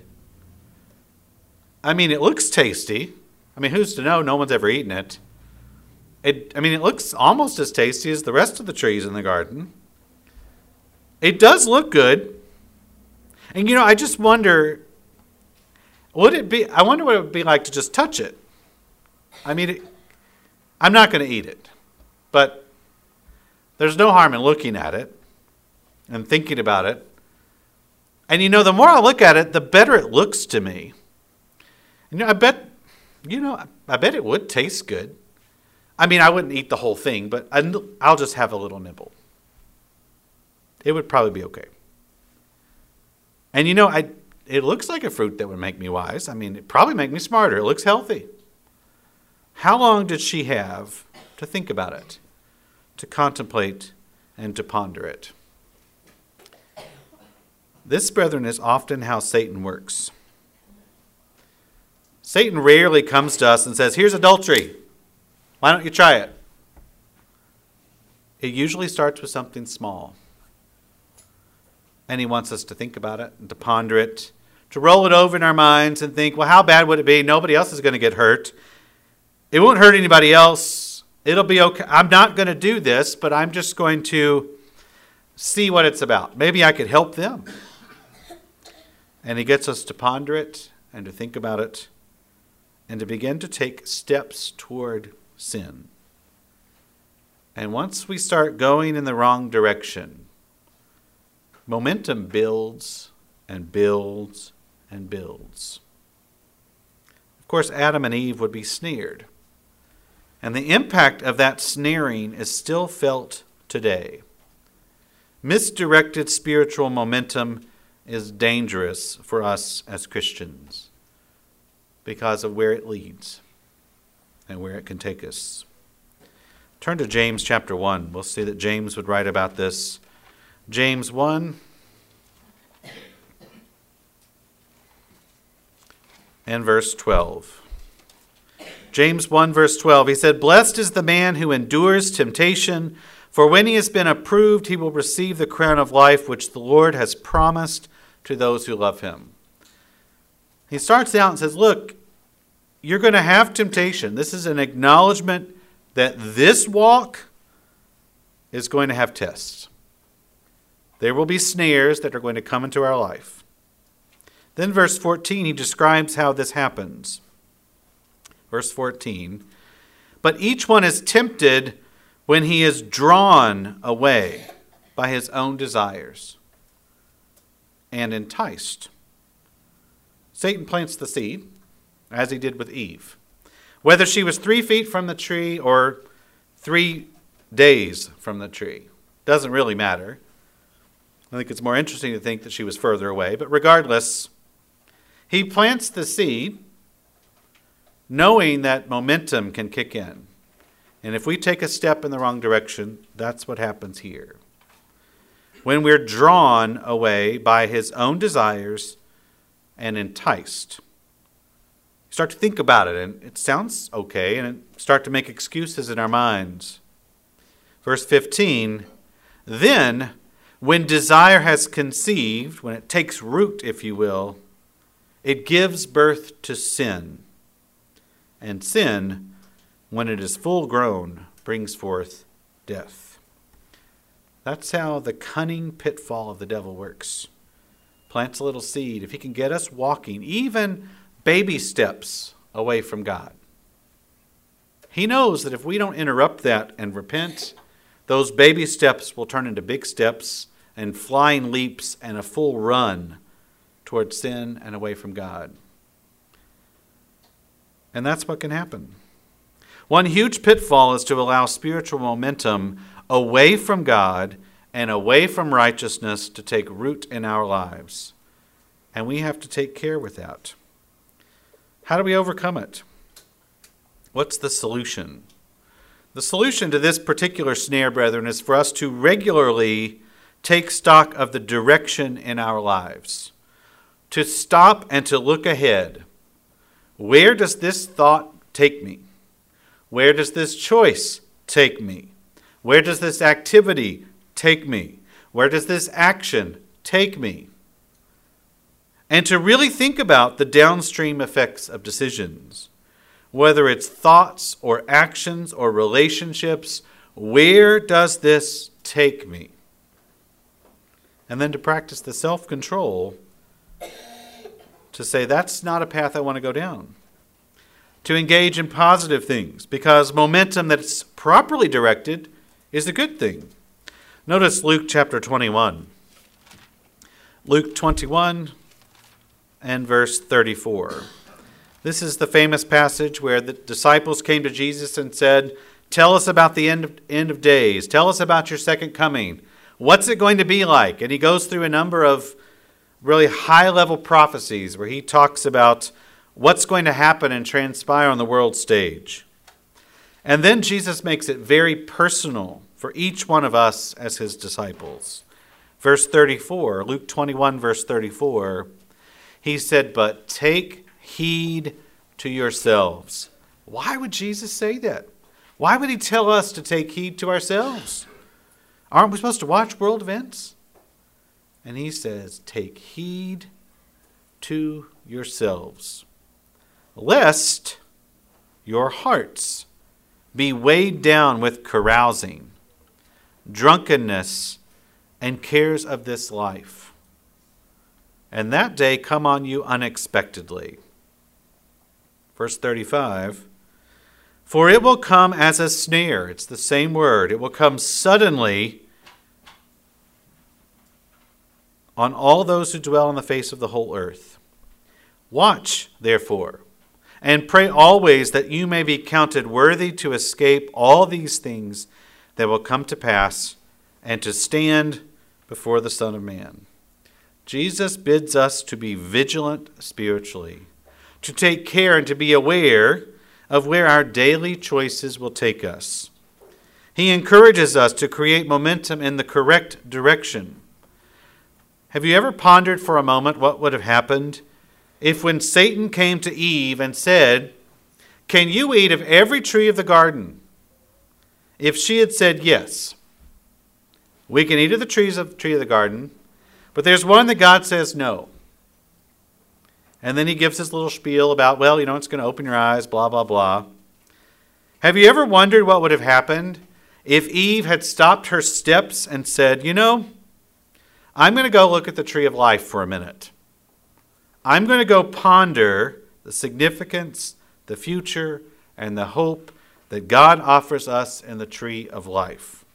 I mean, it looks tasty. I mean, who's to know? No one's ever eaten it. It looks almost as tasty as the rest of the trees in the garden. It does look good. And, I just wonder, I wonder what it would be like to just touch it. I mean, I'm not going to eat it. But there's no harm in looking at it and thinking about it. And, the more I look at it, the better it looks to me. I bet it would taste good. I mean, I wouldn't eat the whole thing, but I'll just have a little nibble. It would probably be okay. And it looks like a fruit that would make me wise. I mean, it'd probably make me smarter. It looks healthy. How long did she have to think about it, to contemplate, and to ponder it? This, brethren, is often how Satan works. Satan rarely comes to us and says, here's adultery. Why don't you try it? It usually starts with something small. And he wants us to think about it and to ponder it, to roll it over in our minds and think, well, how bad would it be? Nobody else is going to get hurt. It won't hurt anybody else. It'll be okay. I'm not going to do this, but I'm just going to see what it's about. Maybe I could help them. And he gets us to ponder it and to think about it and to begin to take steps toward sin. And once we start going in the wrong direction, momentum builds and builds and builds. Of course, Adam and Eve would be snared. And the impact of that snaring is still felt today. Misdirected spiritual momentum is dangerous for us as Christians because of where it leads and where it can take us. Turn to James chapter 1. We'll see that James would write about this. James 1 and verse 12. James 1 verse 12, he said, "Blessed is the man who endures temptation, for when he has been approved, he will receive the crown of life which the Lord has promised to those who love him." He starts out and says, look, you're going to have temptation. This is an acknowledgement that this walk is going to have tests. There will be snares that are going to come into our life. Then verse 14, he describes how this happens. Verse 14, "But each one is tempted when he is drawn away by his own desires and enticed." Satan plants the seed, as he did with Eve. Whether she was 3 feet from the tree or 3 days from the tree, doesn't really matter. I think it's more interesting to think that she was further away, but regardless, he plants the seed knowing that momentum can kick in. And if we take a step in the wrong direction, that's what happens here. When we're drawn away by his own desires and enticed. Start to think about it, and it sounds okay, and start to make excuses in our minds. Verse 15, "Then, when desire has conceived," when it takes root, if you will, "it gives birth to sin. And sin, when it is full grown, brings forth death." That's how the cunning pitfall of the devil works. Plants a little seed. If he can get us walking, even baby steps away from God, he knows that if we don't interrupt that and repent, those baby steps will turn into big steps and flying leaps and a full run towards sin and away from God. And that's what can happen. One huge pitfall is to allow spiritual momentum away from God and away from righteousness to take root in our lives. And we have to take care with that. How do we overcome it? What's the solution? The solution to this particular snare, brethren, is for us to regularly take stock of the direction in our lives. To stop and to look ahead. Where does this thought take me? Where does this choice take me? Where does this activity take me? Where does this action take me? And to really think about the downstream effects of decisions. Whether it's thoughts or actions or relationships, where does this take me? And then to practice the self-control to say, that's not a path I want to go down. To engage in positive things, because momentum that's properly directed is a good thing. Notice Luke chapter 21. Luke 21 and verse 34. This is the famous passage where the disciples came to Jesus and said, "Tell us about the end of days. Tell us about your second coming. What's it going to be like?" And he goes through a number of really high-level prophecies where he talks about what's going to happen and transpire on the world stage. And then Jesus makes it very personal for each one of us as his disciples. Verse 34, Luke 21, verse 34, he said, "But take heed to yourselves." Why would Jesus say that? Why would he tell us to take heed to ourselves? Aren't we supposed to watch world events? And he says, take heed to yourselves, lest your hearts be weighed down with carousing, drunkenness, and cares of this life, and that day come on you unexpectedly. Verse 35, for it will come as a snare. It's the same word. It will come suddenly on all those who dwell on the face of the whole earth. Watch, therefore, and pray always that you may be counted worthy to escape all these things that will come to pass and to stand before the Son of Man. Jesus bids us to be vigilant spiritually, to take care and to be aware of where our daily choices will take us. He encourages us to create momentum in the correct direction. Have you ever pondered for a moment what would have happened if when Satan came to Eve and said, "Can you eat of every tree of the garden?" If she had said yes, we can eat of the tree of the garden, but there's one that God says no. And then he gives this little spiel about, well, it's going to open your eyes, blah, blah, blah. Have you ever wondered what would have happened if Eve had stopped her steps and said, I'm going to go look at the tree of life for a minute. I'm going to go ponder the significance, the future, and the hope that God offers us in the tree of life.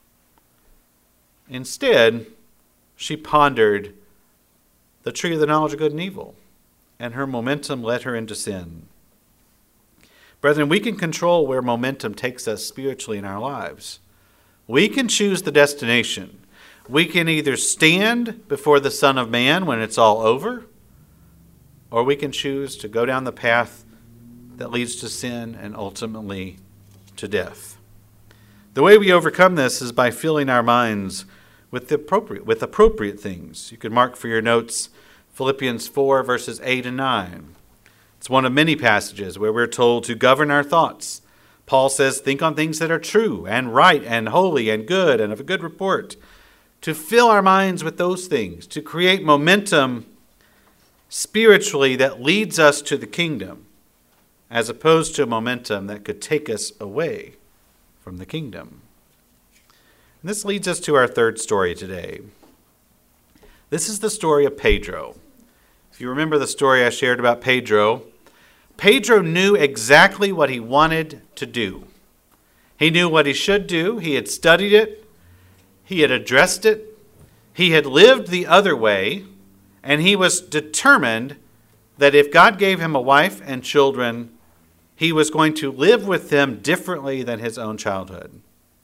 Instead, she pondered the tree of the knowledge of good and evil, and her momentum led her into sin. Brethren, we can control where momentum takes us spiritually in our lives. We can choose the destination. We can either stand before the Son of Man when it's all over, or we can choose to go down the path that leads to sin and ultimately to death. The way we overcome this is by filling our minds with appropriate things. You can mark for your notes Philippians 4, verses 8 and 9. It's one of many passages where we're told to govern our thoughts. Paul says, think on things that are true and right and holy and good and of a good report. To fill our minds with those things, to create momentum spiritually that leads us to the kingdom, as opposed to a momentum that could take us away from the kingdom. And this leads us to our third story today. This is the story of Pedro. If you remember the story I shared about Pedro, Pedro knew exactly what he wanted to do. He knew what he should do. He had studied it. He had addressed it. He had lived the other way. And he was determined that if God gave him a wife and children, he was going to live with them differently than his own childhood.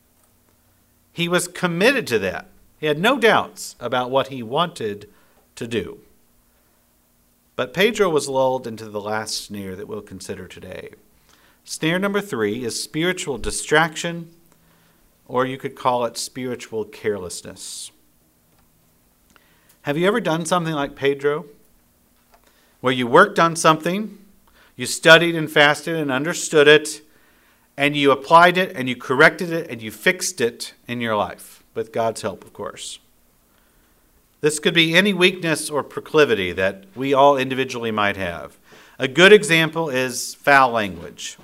He was committed to that. He had no doubts about what he wanted to do. But Pedro was lulled into the last snare that we'll consider today. Snare number 3 is spiritual distraction, or you could call it spiritual carelessness. Have you ever done something like Pedro, where you worked on something, you studied and fasted and understood it, and you applied it and you corrected it and you fixed it in your life, with God's help, of course? This could be any weakness or proclivity that we all individually might have. A good example is foul language.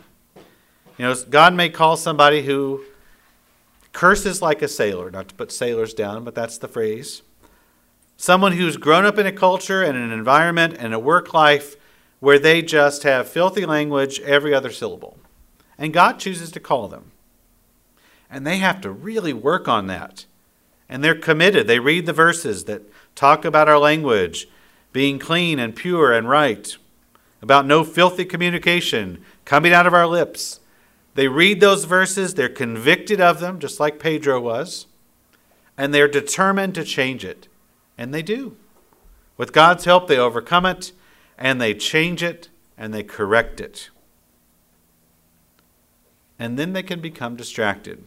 God may call somebody who curses like a sailor, not to put sailors down, but that's the phrase. Someone who's grown up in a culture and an environment and a work life where they just have filthy language every other syllable. And God chooses to call them. And they have to really work on that. And they're committed. They read the verses that talk about our language being clean and pure and right, about no filthy communication coming out of our lips. They read those verses, they're convicted of them, just like Pedro was, and they're determined to change it. And they do. With God's help, they overcome it, and they change it, and they correct it. and then they can become distracted.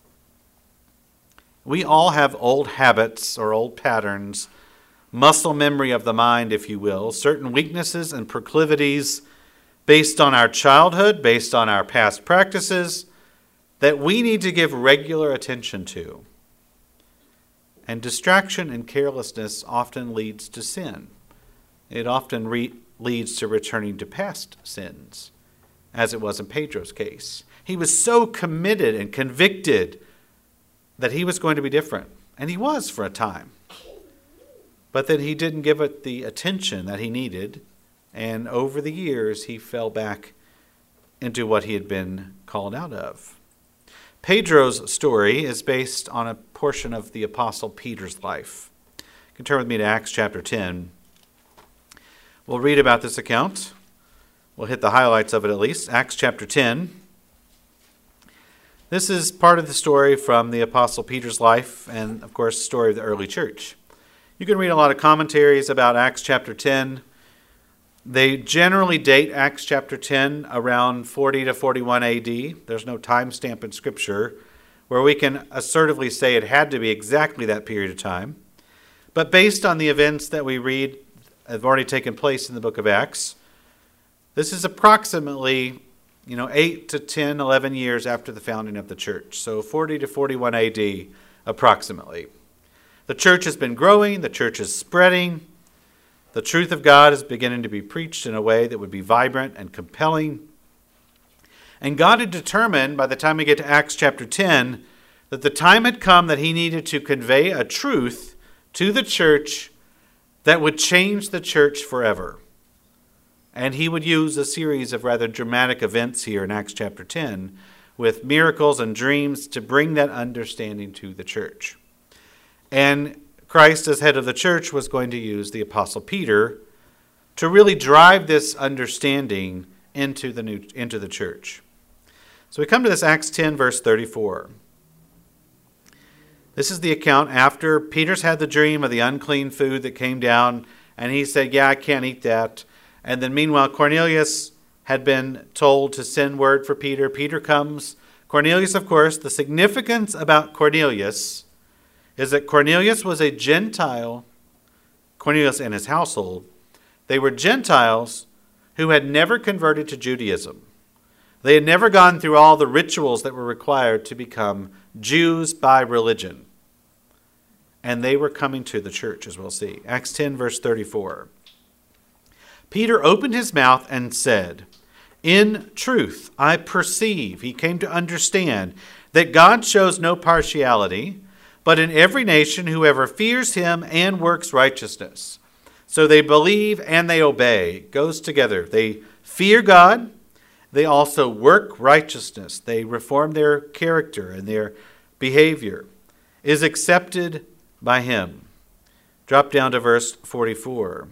We all have old habits or old patterns, muscle memory of the mind, if you will, certain weaknesses and proclivities based on our childhood, based on our past practices, that we need to give regular attention to. And distraction and carelessness often leads to sin. It often leads to returning to past sins, as it was in Pedro's case. He was so committed and convicted that he was going to be different, and he was for a time. But then he didn't give it the attention that he needed, and over the years he fell back into what he had been called out of. Pedro's story is based on a portion of the Apostle Peter's life. You can turn with me to Acts chapter 10. We'll read about this account. We'll hit the highlights of it at least. Acts chapter 10. This is part of the story from the Apostle Peter's life and, of course, the story of the early church. You can read a lot of commentaries about Acts chapter 10. They generally date Acts chapter 10 around 40 to 41 AD. There's no timestamp in Scripture where we can assertively say it had to be exactly that period of time. But based on the events that we read have already taken place in the book of Acts, this is approximately 8 to 10, 11 years after the founding of the church. So 40 to 41 AD approximately. The church has been growing. The church is spreading. The truth of God is beginning to be preached in a way that would be vibrant and compelling. And God had determined, by the time we get to Acts chapter 10, that the time had come that he needed to convey a truth to the church that would change the church forever. And he would use a series of rather dramatic events here in Acts chapter 10 with miracles and dreams to bring that understanding to the church. And Christ, as head of the church, was going to use the Apostle Peter to really drive this understanding into the church. So we come to this Acts 10, verse 34. This is the account after Peter's had the dream of the unclean food that came down, and he said, I can't eat that. And then meanwhile, Cornelius had been told to send word for Peter. Peter comes. Cornelius, of course, the significance about Cornelius is that Cornelius was a Gentile, Cornelius and his household. They were Gentiles who had never converted to Judaism. They had never gone through all the rituals that were required to become Jews by religion. And they were coming to the church, as we'll see. Acts 10, verse 34. Peter opened his mouth and said, "In truth, I perceive," he came to understand, "that God shows no partiality, but in every nation whoever fears him and works righteousness." So they believe and they obey. It goes together. They fear God. They also work righteousness. They reform their character, and their behavior is accepted by him. Drop down to verse 44.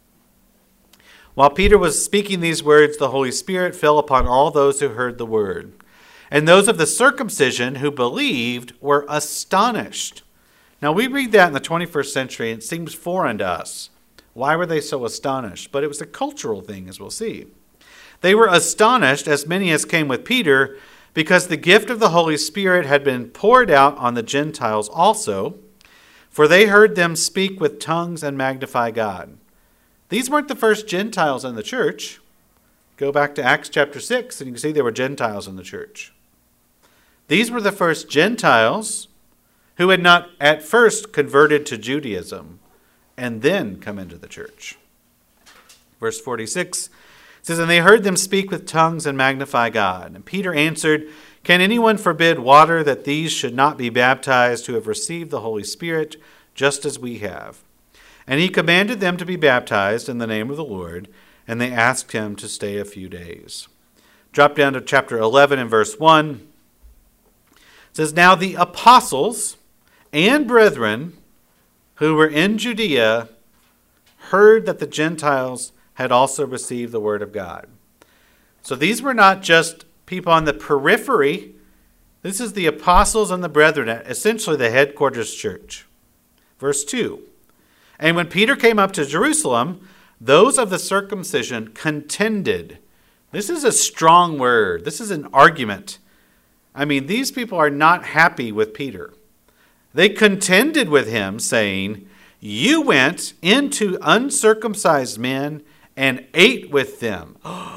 While Peter was speaking these words, the Holy Spirit fell upon all those who heard the word. And those of the circumcision who believed were astonished. Now we read that in the 21st century, and it seems foreign to us. Why were they so astonished? But it was a cultural thing, as we'll see. They were astonished, as many as came with Peter, because the gift of the Holy Spirit had been poured out on the Gentiles also, for they heard them speak with tongues and magnify God. These weren't the first Gentiles in the church. Go back to Acts chapter 6, and you can see there were Gentiles in the church. These were the first Gentiles who had not at first converted to Judaism and then come into the church. Verse 46 says, "And they heard them speak with tongues and magnify God. And Peter answered, 'Can anyone forbid water that these should not be baptized who have received the Holy Spirit, just as we have?' And he commanded them to be baptized in the name of the Lord, and they asked him to stay a few days." Drop down to chapter 11 and verse 1. It says, "Now the apostles and brethren who were in Judea heard that the Gentiles had also received the word of God." So these were not just people on the periphery. This is the apostles and the brethren, essentially the headquarters church. Verse 2. "And when Peter came up to Jerusalem, those of the circumcision contended." This is a strong word. This is an argument I mean, these people are not happy with Peter. They contended with him, saying, "You went into uncircumcised men and ate with them."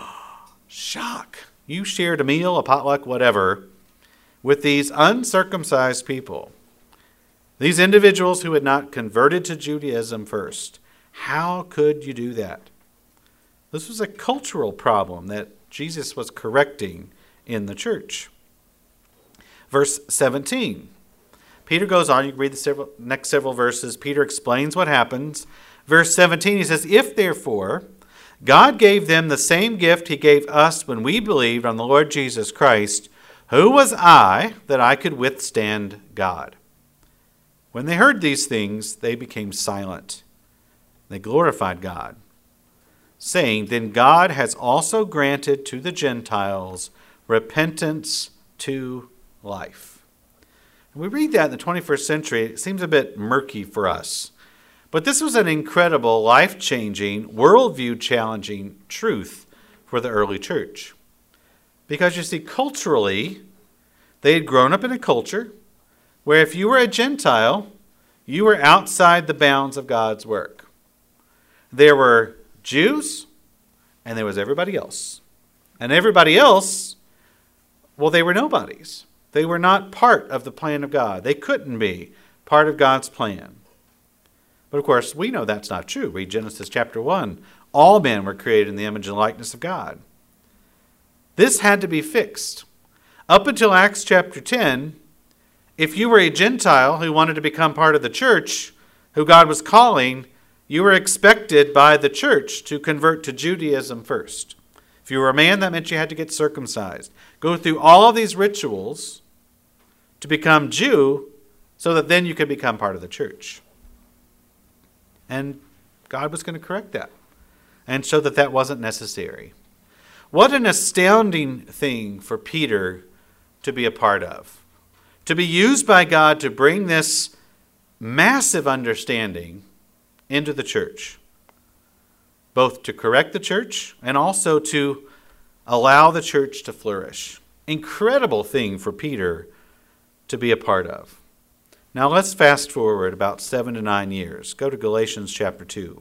Shock. You shared a meal, a potluck, whatever, with these uncircumcised people. These individuals who had not converted to Judaism first. How could you do that? This was a cultural problem that Jesus was correcting in the church. Verse 17. Peter goes on. You can read the next several verses. Peter explains what happens. Verse 17, he says, "If therefore God gave them the same gift he gave us when we believed on the Lord Jesus Christ, who was I that I could withstand God?" When they heard these things, they became silent. They glorified God, saying, "Then God has also granted to the Gentiles repentance to life." And we read that in the 21st century. It seems a bit murky for us. But this was an incredible, life-changing, worldview-challenging truth for the early church. Because you see, culturally, they had grown up in a culture where if you were a Gentile, you were outside the bounds of God's work. There were Jews, and there was everybody else. And everybody else, well, they were nobodies. They were not part of the plan of God. They couldn't be part of God's plan. But of course, we know that's not true. Read Genesis chapter 1. All men were created in the image and likeness of God. This had to be fixed. Up until Acts chapter 10, if you were a Gentile who wanted to become part of the church, who God was calling, you were expected by the church to convert to Judaism first. If you were a man, that meant you had to get circumcised. Go through all of these rituals to become Jew so that then you could become part of the church. And God was going to correct that and show that that wasn't necessary. What an astounding thing for Peter to be a part of. To be used by God to bring this massive understanding into the church. Both to correct the church and also to allow the church to flourish. Incredible thing for Peter to be a part of. Now let's fast forward about 7 to 9 years. Go to Galatians chapter 2.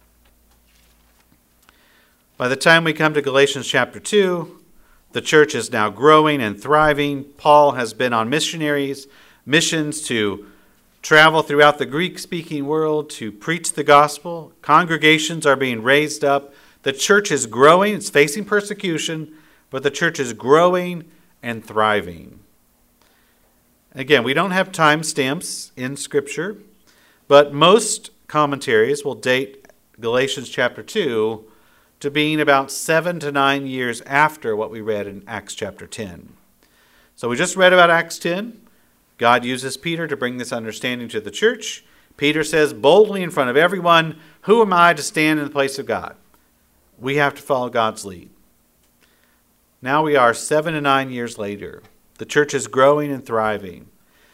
By the time we come to Galatians chapter 2, the church is now growing and thriving. Paul has been on missions to travel throughout the Greek-speaking world to preach the gospel. Congregations are being raised up. The church is growing. It's facing persecution, but the church is growing and thriving. Again, we don't have time stamps in Scripture, but most commentaries will date Galatians chapter 2 to being about 7 to 9 years after what we read in Acts chapter 10. So we just read about Acts 10. God uses Peter to bring this understanding to the church. Peter says boldly in front of everyone, "Who am I to stand in the place of God?" We have to follow God's lead. Now we are 7 to 9 years later. The church is growing and thriving.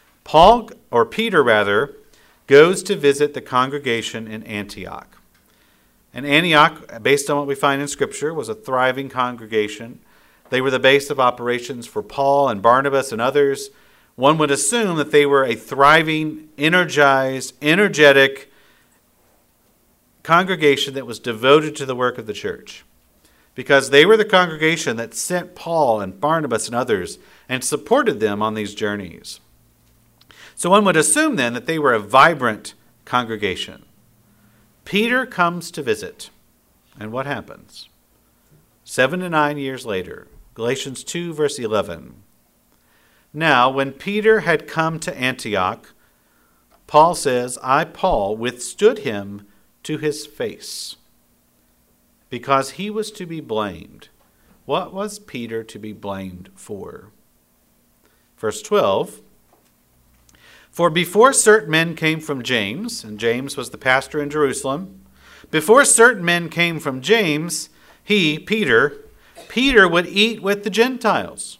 Peter goes to visit the congregation in Antioch. And Antioch, based on what we find in Scripture, was a thriving congregation. They were the base of operations for Paul and Barnabas and others. One would assume that they were a thriving, energized, energetic congregation that was devoted to the work of the church. Because they were the congregation that sent Paul and Barnabas and others and supported them on these journeys. So one would assume then that they were a vibrant congregation. Peter comes to visit. And what happens? 7 to 9 years later, Galatians 2 verse 11. Now, when Peter had come to Antioch, Paul says, "I, Paul, withstood him to his face, because he was to be blamed." What was Peter to be blamed for? Verse 12, "For before certain men came from James," and James was the pastor in Jerusalem, "before certain men came from James, he, Peter, would eat with the Gentiles."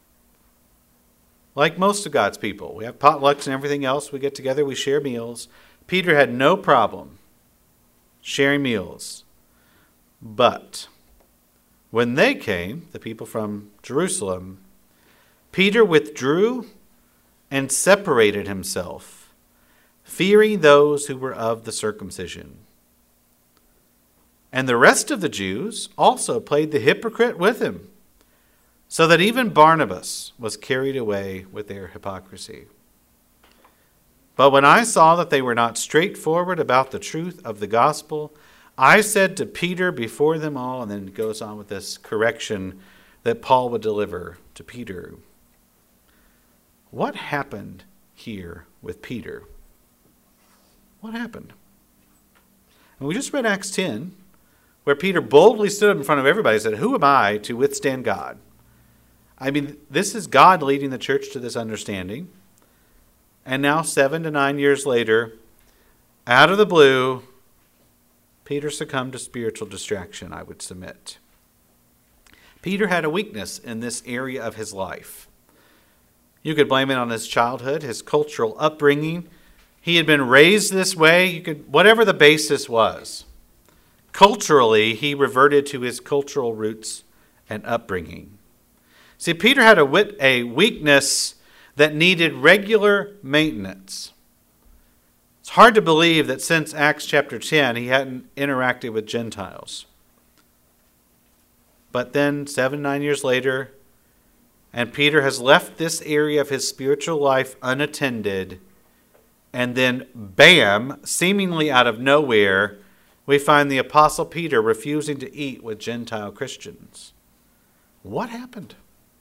Like most of God's people, we have potlucks and everything else. We get together, we share meals. Peter had no problem sharing meals. But when they came, the people from Jerusalem, Peter withdrew and separated himself, fearing those who were of the circumcision. And the rest of the Jews also played the hypocrite with him, so that even Barnabas was carried away with their hypocrisy. But when I saw that they were not straightforward about the truth of the gospel, I said to Peter before them all, and then it goes on with this correction that Paul would deliver to Peter. What happened here with Peter? What happened? And we just read Acts 10, where Peter boldly stood up in front of everybody and said, "Who am I to withstand God?" I mean, this is God leading the church to this understanding. And now 7 to 9 years later, out of the blue, Peter succumbed to spiritual distraction, I would submit. Peter had a weakness in this area of his life. You could blame it on his childhood, his cultural upbringing. He had been raised this way. Whatever the basis was. Culturally, he reverted to his cultural roots and upbringing. See, Peter had a weakness that needed regular maintenance. It's hard to believe that since Acts chapter 10, he hadn't interacted with Gentiles. But then 7, 9 years later, and Peter has left this area of his spiritual life unattended. And then, bam, seemingly out of nowhere, we find the Apostle Peter refusing to eat with Gentile Christians. What happened?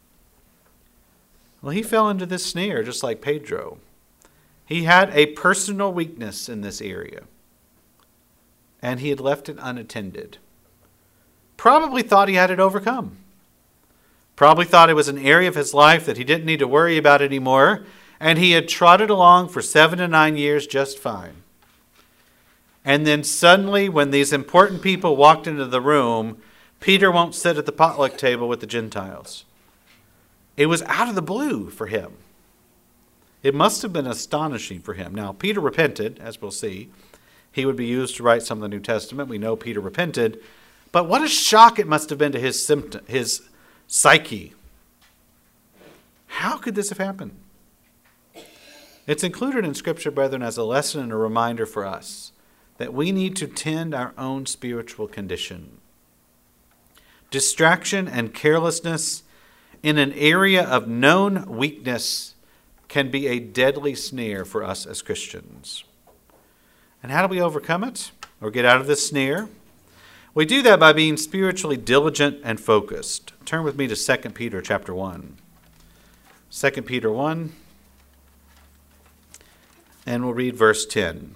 Well, he fell into this snare just like Pedro. He had a personal weakness in this area. And he had left it unattended. Probably thought he had it overcome. Probably thought it was an area of his life that he didn't need to worry about anymore, and he had trotted along for 7 to 9 years just fine. And then suddenly, when these important people walked into the room, Peter won't sit at the potluck table with the Gentiles. It was out of the blue for him. It must have been astonishing for him. Now, Peter repented, as we'll see. He would be used to write some of the New Testament. We know Peter repented. But what a shock it must have been to his psyche. How could this have happened? It's included in Scripture, brethren, as a lesson and a reminder for us that we need to tend our own spiritual condition. Distraction and carelessness in an area of known weakness can be a deadly snare for us as Christians. And how do we overcome it or get out of this snare? We do that by being spiritually diligent and focused. Turn with me to 2 Peter chapter 1. 2 Peter 1, and we'll read verse 10.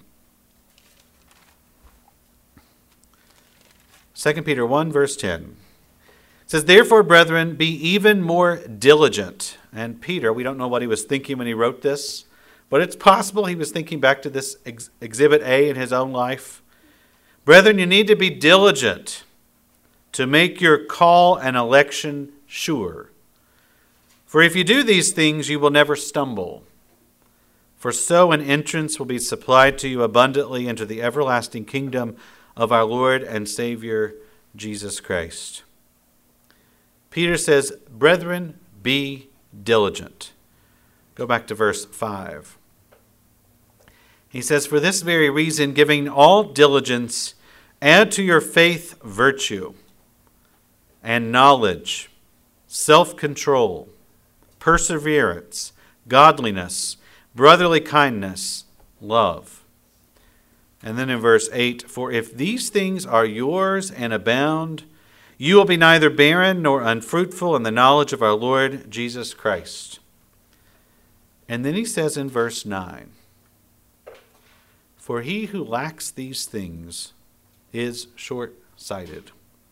2 Peter 1, verse 10. It says, "Therefore, brethren, be even more diligent." And Peter, we don't know what he was thinking when he wrote this, but it's possible he was thinking back to this exhibit A in his own life. Brethren, you need to be diligent to make your call and election sure. For if you do these things, you will never stumble. For so an entrance will be supplied to you abundantly into the everlasting kingdom of our Lord and Savior, Jesus Christ. Peter says, brethren, be diligent. Go back to verse 5. He says, "For this very reason, giving all diligence, add to your faith virtue, and knowledge, self-control, perseverance, godliness, brotherly kindness, love." And then in verse 8, "For if these things are yours and abound, you will be neither barren nor unfruitful in the knowledge of our Lord Jesus Christ." And then he says in verse 9, "For he who lacks these things is short-sighted,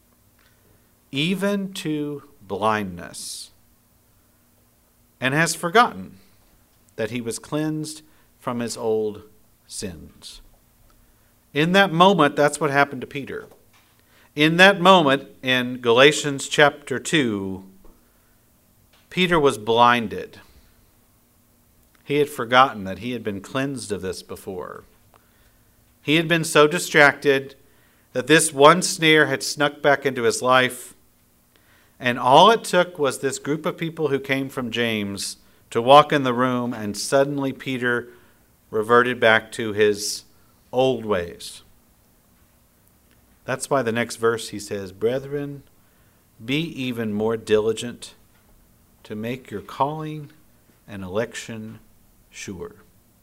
even to blindness, and has forgotten that he was cleansed from his old sins." In that moment, that's what happened to Peter. In that moment, in Galatians chapter 2, Peter was blinded. He had forgotten that he had been cleansed of this before. He had been so distracted that this one snare had snuck back into his life, And all it took was this group of people who came from James to walk in the room, and suddenly Peter reverted back to his old ways. That's why the next verse he says, "Brethren, be even more diligent to make your calling and election sure."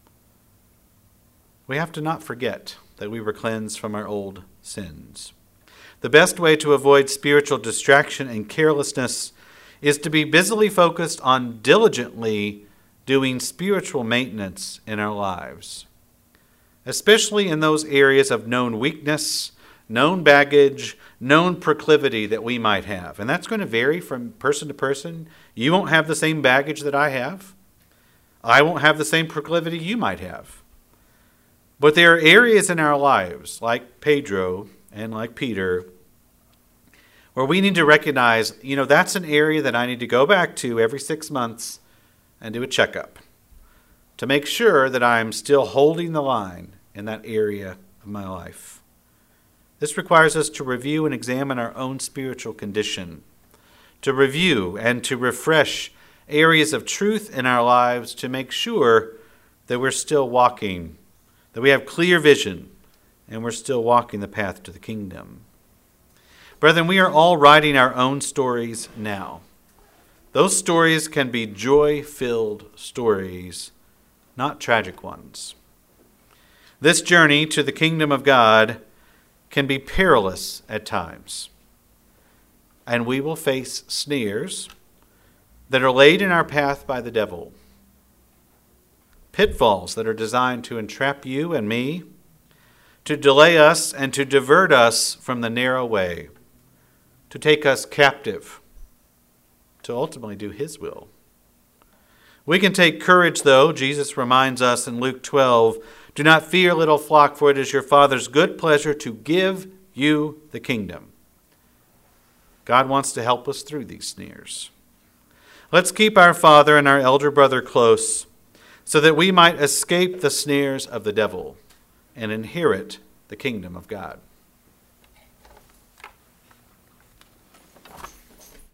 We have to not forget that we were cleansed from our old sins. The best way to avoid spiritual distraction and carelessness is to be busily focused on diligently doing spiritual maintenance in our lives, especially in those areas of known weakness, known baggage, known proclivity that we might have. And that's going to vary from person to person. You won't have the same baggage that I have. I won't have the same proclivity you might have. But there are areas in our lives, like Pedro and like Peter, where we need to recognize, that's an area that I need to go back to every 6 months and do a checkup to make sure that I'm still holding the line in that area of my life. This requires us to review and examine our own spiritual condition, to review and to refresh areas of truth in our lives to make sure that we're still walking, that we have clear vision, and we're still walking the path to the kingdom. Brethren, we are all writing our own stories now. Those stories can be joy-filled stories, not tragic ones. This journey to the kingdom of God can be perilous at times, and we will face snares that are laid in our path by the devil, pitfalls that are designed to entrap you and me, to delay us and to divert us from the narrow way, to take us captive, to ultimately do his will. We can take courage, though. Jesus reminds us in Luke 12, "Do not fear, little flock, for it is your Father's good pleasure to give you the kingdom." God wants to help us through these snares. Let's keep our father and our elder brother close so that we might escape the snares of the devil and inherit the kingdom of God.